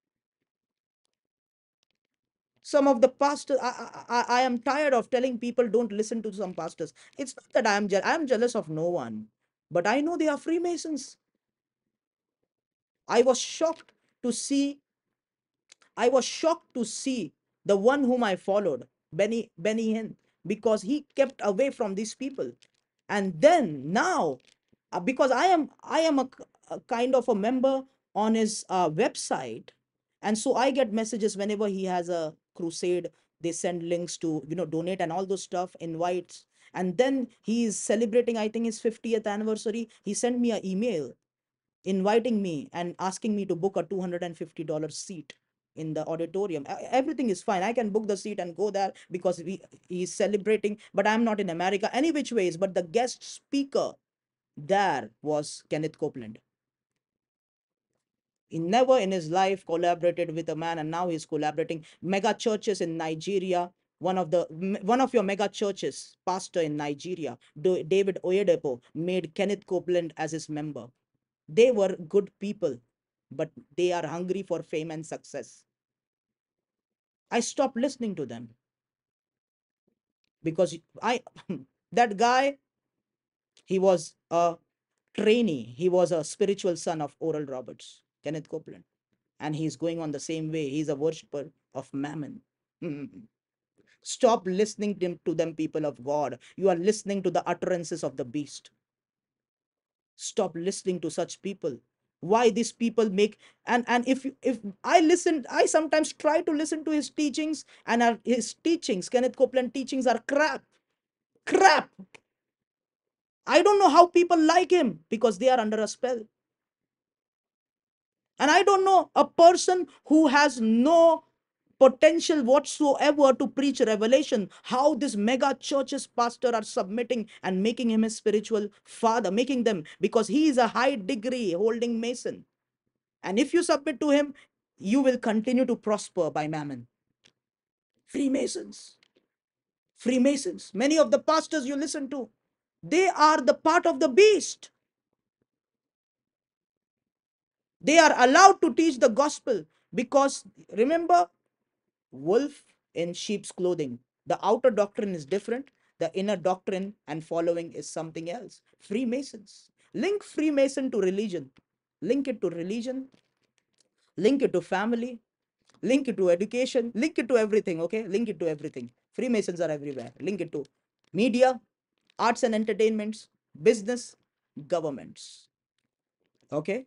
Some of the pastors, I am tired of telling people don't listen to some pastors. It's not that I am jealous of no one, but I know they are Freemasons. I was shocked to see I was shocked to see the one whom I followed, Benny Hinn, because he kept away from these people. And then now, because I am a kind of a member on his website, and so I get messages whenever he has a crusade. They send links to donate and all those stuff, invites. And then he is celebrating, I think, his 50th anniversary. He sent me an email inviting me and asking me to book a $250 seat in the auditorium. Everything is fine. I can book the seat and go there because he's celebrating, but I'm not in America any which ways. But the guest speaker there was Kenneth Copeland. He never in his life collaborated with a man, and now he's collaborating. Mega churches in Nigeria, one of your mega churches pastor in Nigeria, David Oyedepo, made Kenneth Copeland as his member. They were good people, but they are hungry for fame and success. I stopped listening to them because that guy, he was a trainee. He was a spiritual son of Oral Roberts, Kenneth Copeland. And he's going on the same way. He's a worshiper of Mammon. Stop listening to them, people of God. You are listening to the utterances of the beast. Stop listening to such people. Why these people make, and if I listen, I sometimes try to listen to his teachings, and his teachings, Kenneth Copeland teachings, are crap. I don't know how people like him, because they are under a spell. And I don't know a person who has no potential whatsoever to preach revelation, how these mega churches pastor are submitting and making him a spiritual father, making them, because he is a high degree holding Mason. And if you submit to him, you will continue to prosper by Mammon. Freemasons. Freemasons. Many of the pastors you listen to, they are the part of the beast. They are allowed to teach the gospel because, remember, wolf in sheep's clothing. The outer doctrine is different. The inner doctrine and following is something else. Freemasons. Link Freemason to religion. Link it to religion. Link it to family. Link it to education. Link it to everything. Okay? Link it to everything. Freemasons are everywhere. Link it to media, arts and entertainments, business, governments. Okay?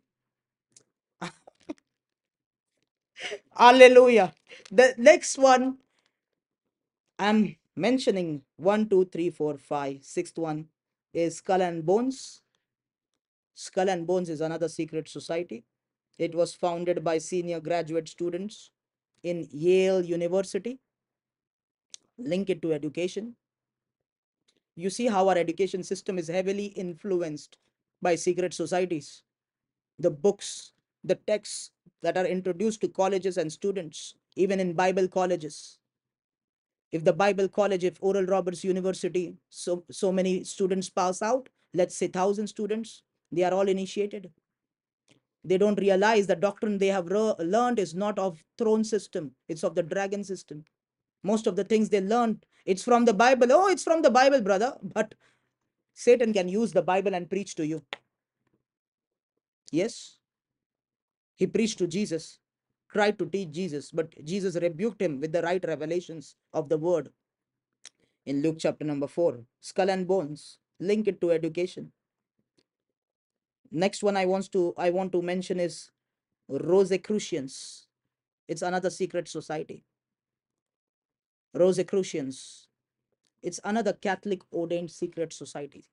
Hallelujah. The next one, I'm mentioning 1, 2, 3, 4, 5. Sixth one is Skull and Bones. Skull and Bones is another secret society. It was founded by senior graduate students in Yale University. Link it to education. You see how our education system is heavily influenced by secret societies. The books, the texts that are introduced to colleges and students, even in Bible colleges. If the Bible college, if Oral Roberts University, so many students pass out, let's say 1,000 students, they are all initiated. They don't realize the doctrine they have learned is not of throne system, it's of the dragon system. Most of the things they learned, it's from the Bible. Oh, it's from the Bible, brother. But Satan can use the Bible and preach to you. Yes, he preached to Jesus, tried to teach Jesus, but Jesus rebuked him with the right revelations of the word. In Luke chapter number 4, Skull and Bones, link it to education. Next one I want to mention is Rosicrucians. It's another secret society. Rosicrucians. It's another Catholic ordained secret society.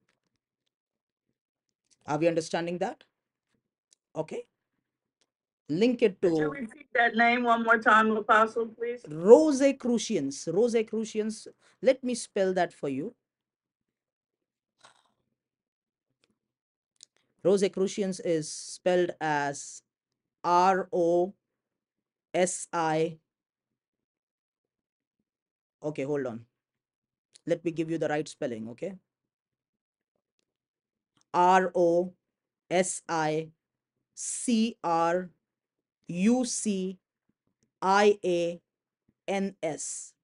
Are we understanding that? Okay. Link it Could you to repeat that name one more time, Apostle, please? Rosicrucians. Rosicrucians. Let me spell that for you. Rosicrucians is spelled as ROSI. Okay, hold on. Let me give you the right spelling, okay? ROSICRUCIANS.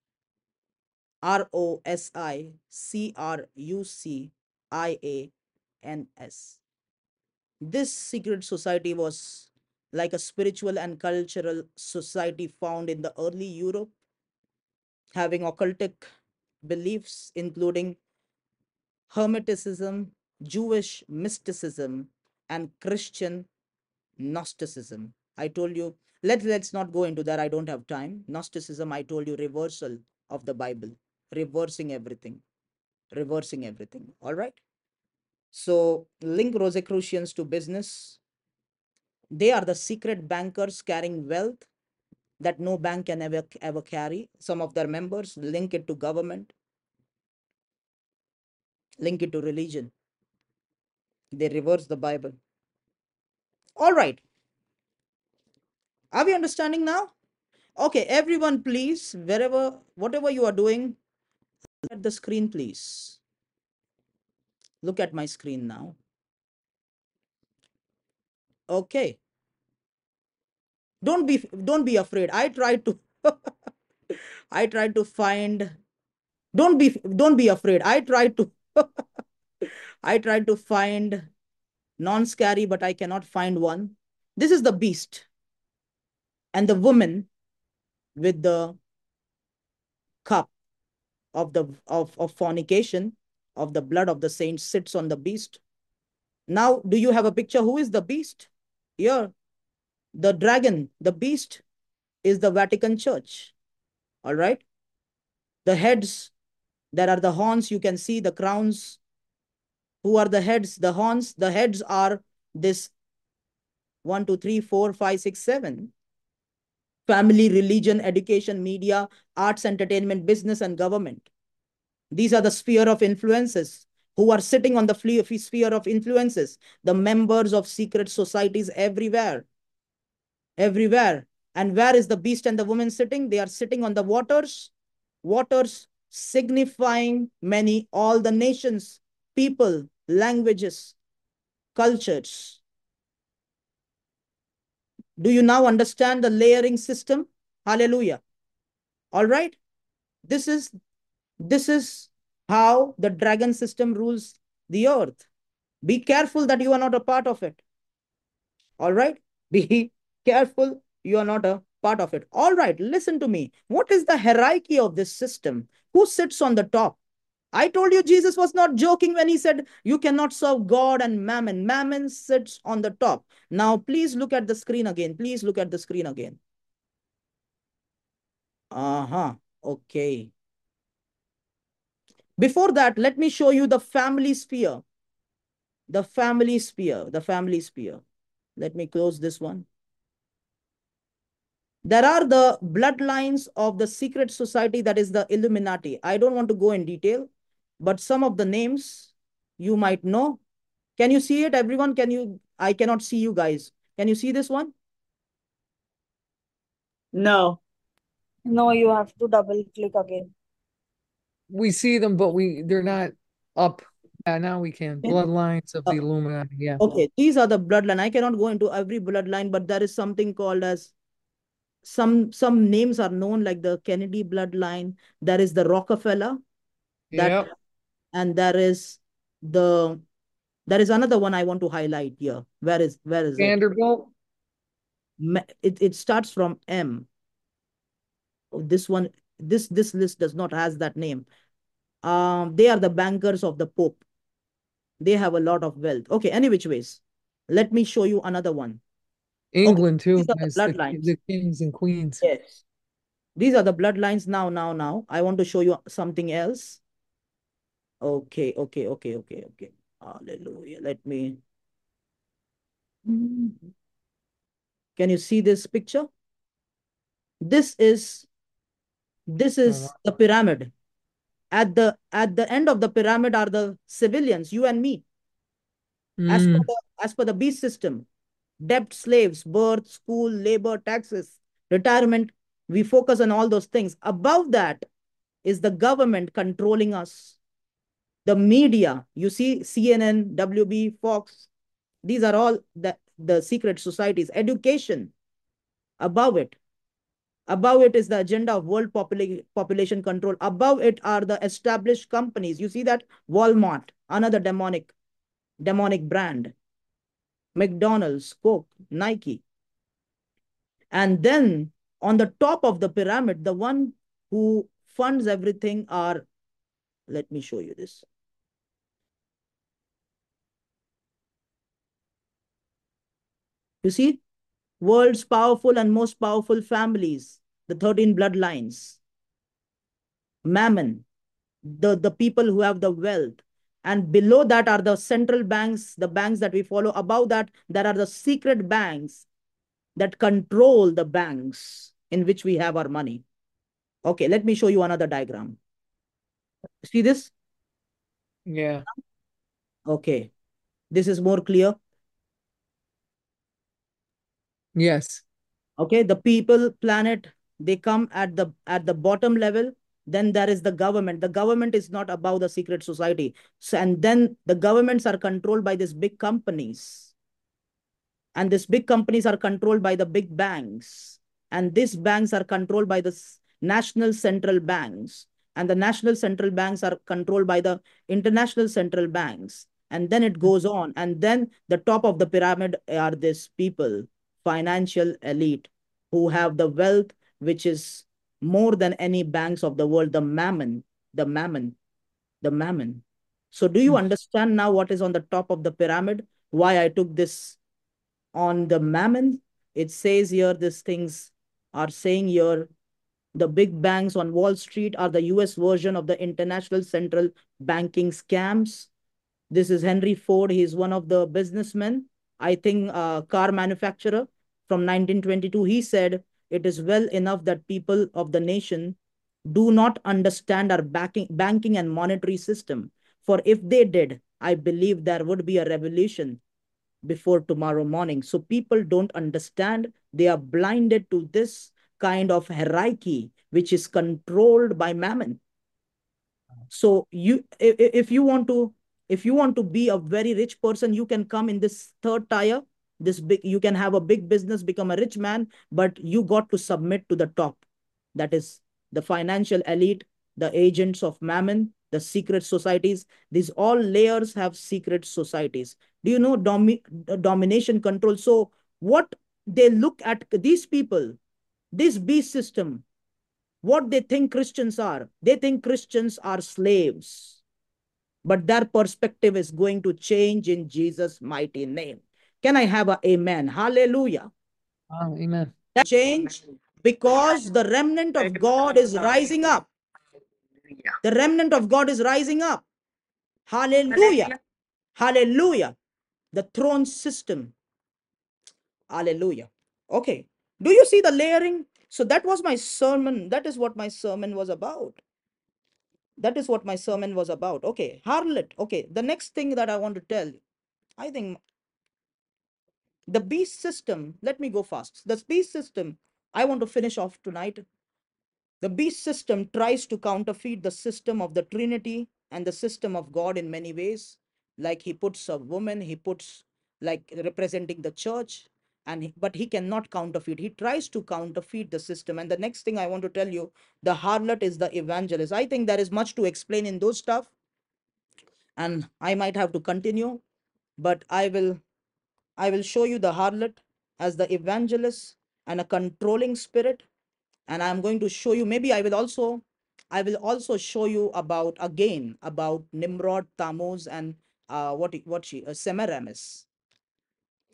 ROSICRUCIANS. This secret society was like a spiritual and cultural society found in the early Europe, having occultic beliefs including Hermeticism, Jewish mysticism, and Christian Gnosticism. I told you, let's not go into that. I don't have time. Gnosticism, I told you, reversal of the Bible, reversing everything, reversing everything. All right. So link Rosicrucians to business. They are the secret bankers carrying wealth that no bank can ever carry. Some of their members link it to government, link it to religion. They reverse the Bible. All right. Are we understanding now? Okay, everyone, please, whatever you are doing, look at the screen, please. Look at my screen now. Okay. Don't be afraid. I tried to I tried to find don't be afraid. I tried to find non-scary, but I cannot find one. This is the beast. And the woman with the cup of fornication, of the blood of the saints, sits on the beast. Now, do you have a picture? Who is the beast? Here, the dragon, the beast, is the Vatican Church. All right. The heads, there are the horns. You can see the crowns. Who are the heads? The horns. The heads are this 1, 2, 3, 4, 5, 6, 7. Family, religion, education, media, arts, entertainment, business, and government. These are the sphere of influences who are sitting on the sphere of influences, the members of secret societies everywhere. Everywhere. And where is the beast and the woman sitting? They are sitting on the waters. Waters signifying many, all the nations, people, languages, cultures. Do you now understand the layering system? Hallelujah. All right. This is how the dragon system rules the earth. Be careful that you are not a part of it. All right. Be careful you are not a part of it. All right. Listen to me. What is the hierarchy of this system? Who sits on the top? I told you Jesus was not joking when he said you cannot serve God and mammon. Mammon sits on the top. Now, please look at the screen again. Please look at the screen again. Okay. Before that, let me show you the family sphere. The family sphere. The family sphere. Let me close this one. There are the bloodlines of the secret society, that is the Illuminati. I don't want to go in detail, but some of the names you might know. Can you see it, everyone? I cannot see you guys. Can you see this one? No. No, you have to double click again. We see them, but they're not up. Yeah, now we can. Bloodlines of the Illuminati. Yeah. Okay, these are the bloodline. I cannot go into every bloodline, but there is something called as some names are known, like the Kennedy bloodline. There is the Rockefeller. Yep. And there is another one I want to highlight here. Where is Vanderbilt. It starts from M. This one, this list does not has that name. They are the bankers of the Pope. They have a lot of wealth. Okay, any which ways. Let me show you another one. England too These are the has bloodlines. the kings and queens. Yes. These are the bloodlines now. I want to show you something else. Okay. Hallelujah. Let me. Can you see this picture? This is Oh, wow. the pyramid. At the end of the pyramid are the civilians, you and me. Mm, As per the beast system, debt, slaves, birth, school, labor, taxes, retirement. We focus on all those things. Above that is the government controlling us. The media, you see CNN, WB, Fox, these are all the secret societies. Education, above it. Above it is the agenda of world population control. Above it are the established companies. You see that? Walmart, another demonic brand. McDonald's, Coke, Nike. And then on the top of the pyramid, the one who funds everything are, let me show you this. You see, world's powerful and most powerful families, the 13 bloodlines, Mammon, the people who have the wealth. And below that are the central banks, the banks that we follow. Above that, there are the secret banks that control the banks in which we have our money. Okay, let me show you another diagram. See this? yeah. Okay, this is more clear. Yes. Okay, the people, planet, they come at the bottom level. Then there is the government. The government is not above the secret society. So, and then the governments are controlled by these big companies. And these big companies are controlled by the big banks. And these banks are controlled by the national central banks. And the national central banks are controlled by the international central banks. And then it goes on. And then the top of the pyramid are these people, financial elite, who have the wealth, which is more than any banks of the world, the mammon, the mammon, the mammon. So do you understand now what is on the top of the pyramid? Why I took this on the mammon? It says here, these things are saying here, the big banks on Wall Street are the US version of the international central banking scams. This is Henry Ford. He's one of the businessmen, I think, car manufacturer from 1922. He said, it is well enough that people of the nation do not understand our banking and monetary system. For if they did, I believe there would be a revolution before tomorrow morning. So people don't understand. They are blinded to this kind of hierarchy, which is controlled by mammon. So if you want to be a very rich person, you can come in this third tier. You can have a big business, become a rich man, but you got to submit to the top. That is the financial elite, the agents of mammon, the secret societies. These all layers have secret societies. Do you know domination control? So what they look at these people, this beast system, what they think Christians are. They think Christians are slaves. But their perspective is going to change in Jesus' mighty name. Can I have an amen? Hallelujah. Amen. That change because the remnant of God is rising up. The remnant of God is rising up. Hallelujah. Hallelujah. The throne system. Hallelujah. Okay. Do you see the layering? So that was my sermon. That is what my sermon was about. That is what my sermon was about. Okay, harlot. Okay, the next thing that I want to tell you, I think the beast system, let me go fast. The beast system, I want to finish off tonight. The beast system tries to counterfeit the system of the Trinity and the system of God in many ways. Like he puts a woman, he puts like representing the church, but he cannot counterfeit. He tries to counterfeit the system. And the next thing I want to tell you, the harlot is the evangelist. I think there is much to explain in those stuff, and I might have to continue, but I will show you the harlot as the evangelist and a controlling spirit. And I'm going to show you, maybe I will also show you about Nimrod, Tammuz, and Semiramis.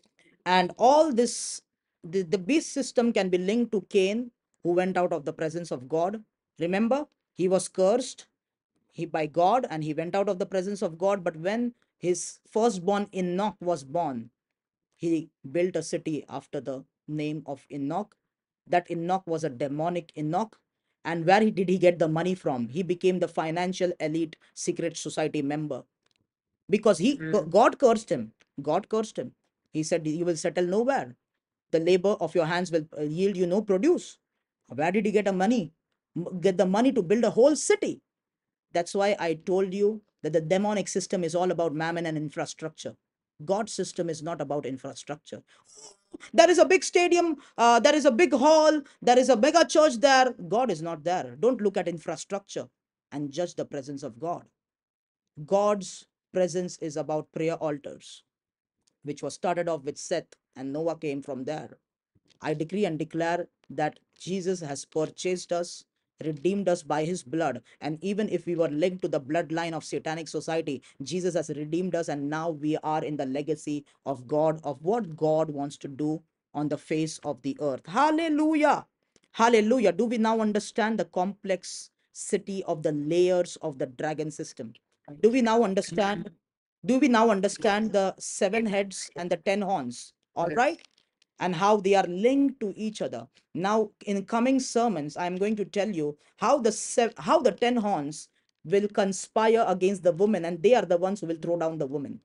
And all this, the beast system can be linked to Cain, who went out of the presence of God. Remember, he was cursed by God, and he went out of the presence of God. But when his firstborn Enoch was born, he built a city after the name of Enoch. That Enoch was a demonic Enoch. And where did he get the money from? He became the financial elite secret society member, because God cursed him. God cursed him. He said, "You will settle nowhere. The labor of your hands will yield you no produce." Where did he get the money? Get the money to build a whole city. That's why I told you that the demonic system is all about mammon and infrastructure. God's system is not about infrastructure. There is a big stadium, there is a big hall, there is a mega church there. God is not there. Don't look at infrastructure and judge the presence of God. God's presence is about prayer altars, which was started off with Seth, and Noah came from there. I decree and declare that Jesus has purchased us, redeemed us by his blood. And even if we were linked to the bloodline of satanic society, Jesus has redeemed us, and now we are in the legacy of God, of what God wants to do on the face of the earth. Hallelujah. Hallelujah. Do we now understand the complexity of the layers of the dragon system? Do we now understand? Do we now understand the 7 heads and the 10 horns? All right, and how they are linked to each other. Now, in coming sermons, I'm going to tell you how the 10 horns will conspire against the woman, and they are the ones who will throw down the woman.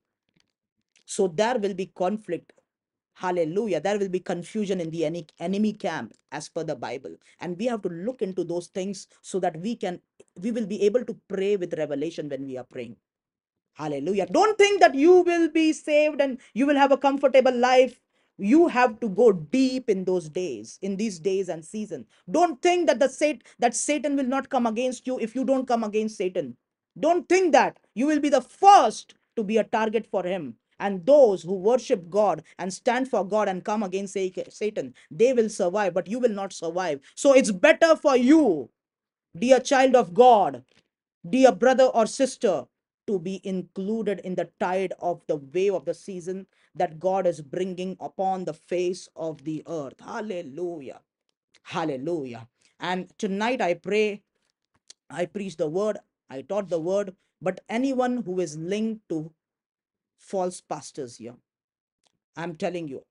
So there will be conflict. Hallelujah. There will be confusion in the enemy camp as per the Bible. And we have to look into those things so that we will be able to pray with revelation when we are praying. Hallelujah. Don't think that you will be saved and you will have a comfortable life. You have to go deep in those days, in these days and season. Don't think that that Satan will not come against you if you don't come against Satan. Don't think that. You will be the first to be a target for him. And those who worship God and stand for God and come against Satan, they will survive, but you will not survive. So it's better for you, dear child of God, dear brother or sister, to be included in the tide of the wave of the season that God is bringing upon the face of the earth. Hallelujah. Hallelujah. And tonight I pray, I preach the word, I taught the word, but anyone who is linked to false pastors here, I'm telling you,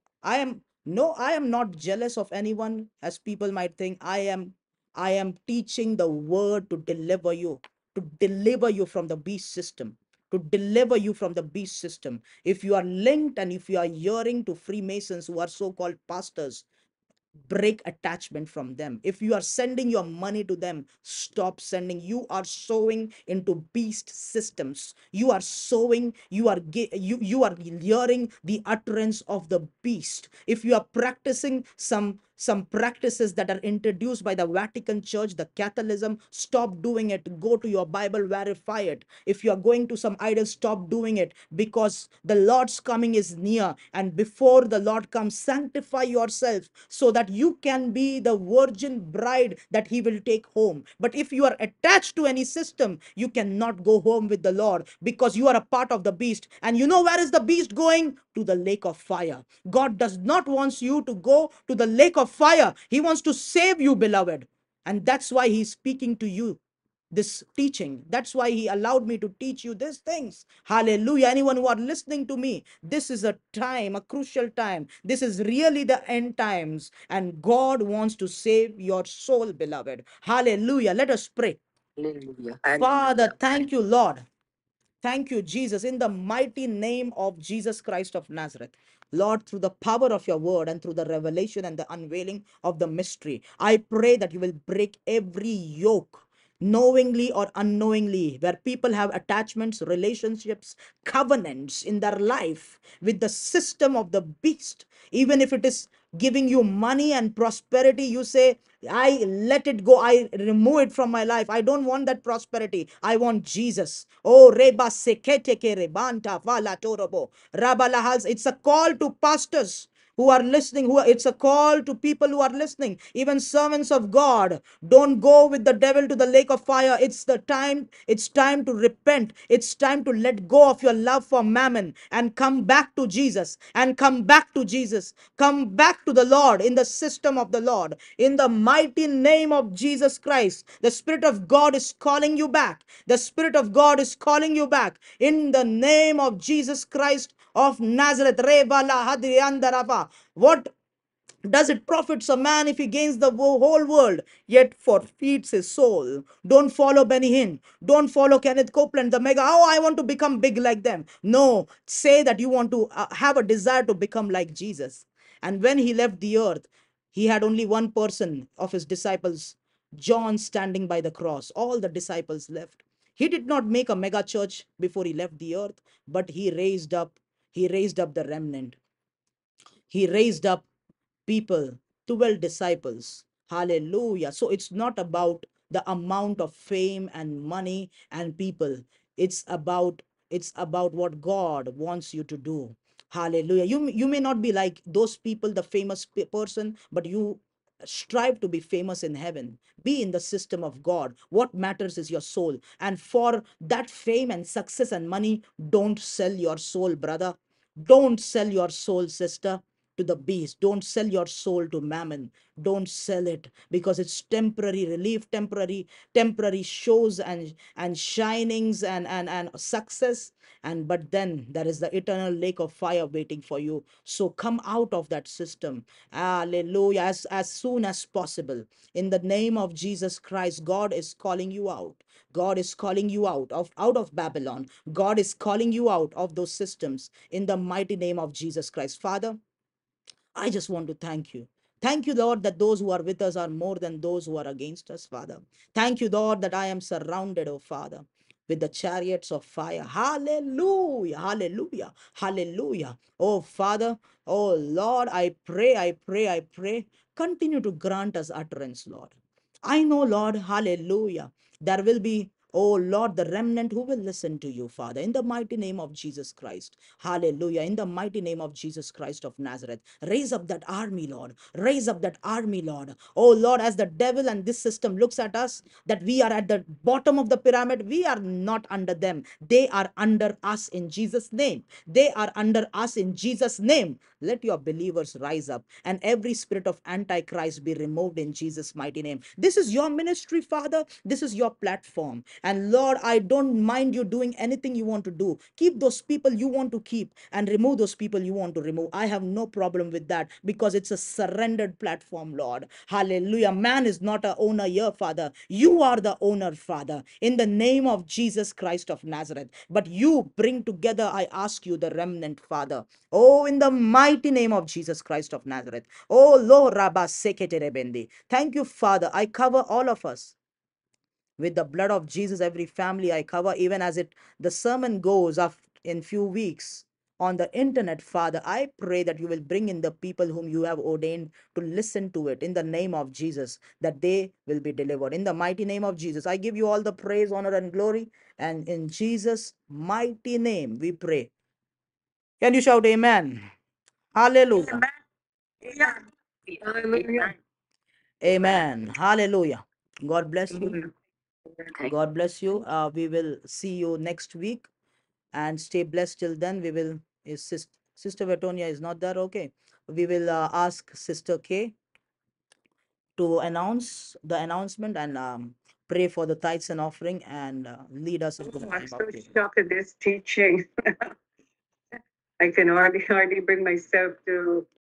I am not jealous of anyone, as people might think. I am teaching the word to deliver you from the beast system, to deliver you from the beast system. If you are linked and if you are hearing to Freemasons who are so-called pastors, break attachment from them. If you are sending your money to them, stop sending. You are sowing into beast systems. You are sowing, you are hearing the utterance of the beast. If you are practicing some practices that are introduced by the Vatican Church, the Catholicism, stop doing it. Go to your Bible, verify it. If you are going to some idols, stop doing it, because the Lord's coming is near. And before the Lord comes, sanctify yourself so that you can be the virgin bride that he will take home. But if you are attached to any system, you cannot go home with the Lord, because you are a part of the beast. And you know where is the beast going? To the lake of fire. God does not want you to go to the lake of fire. He wants to save you, beloved. And that's why he's speaking to you this teaching. That's why he allowed me to teach you these things. Hallelujah. Anyone who are listening to me, this is a time, a crucial time. This is really the end times, and God wants to save your soul, beloved. Hallelujah. Let us pray. Hallelujah. Father, thank you, Lord. Thank you, Jesus, in the mighty name of Jesus Christ of Nazareth. Lord, through the power of your word and through the revelation and the unveiling of the mystery, I pray that you will break every yoke, knowingly or unknowingly, where people have attachments, relationships, covenants in their life with the system of the beast. Even if it is giving you money and prosperity, you say, I let it go. I remove it from my life. I don't want that prosperity. I want Jesus. Oh, reba sekete ke rebanta vala torobo. Rabalahals. It's a call to pastors who are listening, it's a call to people who are listening, even servants of God. Don't go with the devil to the lake of fire. It's time to repent. It's time to let go of your love for mammon and come back to Jesus, and come back to Jesus. Come back to the Lord, in the system of the Lord, in the mighty name of Jesus Christ. The Spirit of God is calling you back. The Spirit of God is calling you back in the name of Jesus Christ of Nazareth. Reva la hadriandarava. What does it profit a man if he gains the whole world yet forfeits his soul? Don't follow Benny Hinn. Don't follow Kenneth Copeland, the mega. Oh, I want to become big like them. No, say that you want to have a desire to become like Jesus. And when he left the earth, he had only one person of his disciples, John, standing by the cross. All the disciples left. He did not make a mega church before he left the earth, but he raised up the remnant. He raised up people, 12 disciples. Hallelujah. So it's not about the amount of fame and money and people. It's about what God wants you to do. Hallelujah. You may not be like those people, the famous person, but you strive to be famous in heaven. Be in the system of God. What matters is your soul. And for that fame and success and money, don't sell your soul, brother. Don't sell your soul, sister, to the beast. Don't sell your soul to mammon. Don't sell it, because it's temporary relief, temporary shows and shinings and success. And but then there is the eternal lake of fire waiting for you. So come out of that system. Hallelujah. As soon as possible. In the name of Jesus Christ, God is calling you out. God is calling you out of Babylon. God is calling you out of those systems in the mighty name of Jesus Christ. Father, I just want to thank you. Thank you, Lord, that those who are with us are more than those who are against us, Father. Thank you, Lord, that I am surrounded, oh Father, with the chariots of fire. Hallelujah, hallelujah, hallelujah. Oh Father, oh Lord, I pray. Continue to grant us utterance, Lord. I know, Lord, hallelujah. There will be, oh Lord, the remnant who will listen to you, Father, in the mighty name of Jesus Christ. Hallelujah. In the mighty name of Jesus Christ of Nazareth. Raise up that army, Lord. Raise up that army, Lord. Oh Lord, as the devil and this system looks at us, that we are at the bottom of the pyramid, we are not under them. They are under us in Jesus' name. They are under us in Jesus' name. Let your believers rise up and every spirit of antichrist be removed in Jesus' mighty name. This is your ministry, Father. This is your platform. And Lord, I don't mind you doing anything you want to do. Keep those people you want to keep and remove those people you want to remove. I have no problem with that, because it's a surrendered platform, Lord. Hallelujah. Man is not a owner here, Father. You are the owner, Father, in the name of Jesus Christ of Nazareth. But you bring together, I ask you, the remnant, Father. Oh, in the mighty name of Jesus Christ of Nazareth. Oh, Lord, Rabba Sekete Rebendi. Thank you, Father. I cover all of us with the blood of Jesus. Every family I cover, even as the sermon goes up in few weeks on the internet, Father, I pray that you will bring in the people whom you have ordained to listen to it in the name of Jesus, that they will be delivered. In the mighty name of Jesus, I give you all the praise, honor, and glory. And in Jesus' mighty name, we pray. Can you shout amen? Hallelujah. Yeah. Hallelujah. Amen. Hallelujah. God bless you. God bless you. We will see you next week, and stay blessed till then. We will, is Sister Vetonia is not there? Okay. We will ask Sister K to announce the announcement and pray for the tithes and offering and lead us into the I'm time so of prayer. shocked at this teaching. I can hardly bring myself to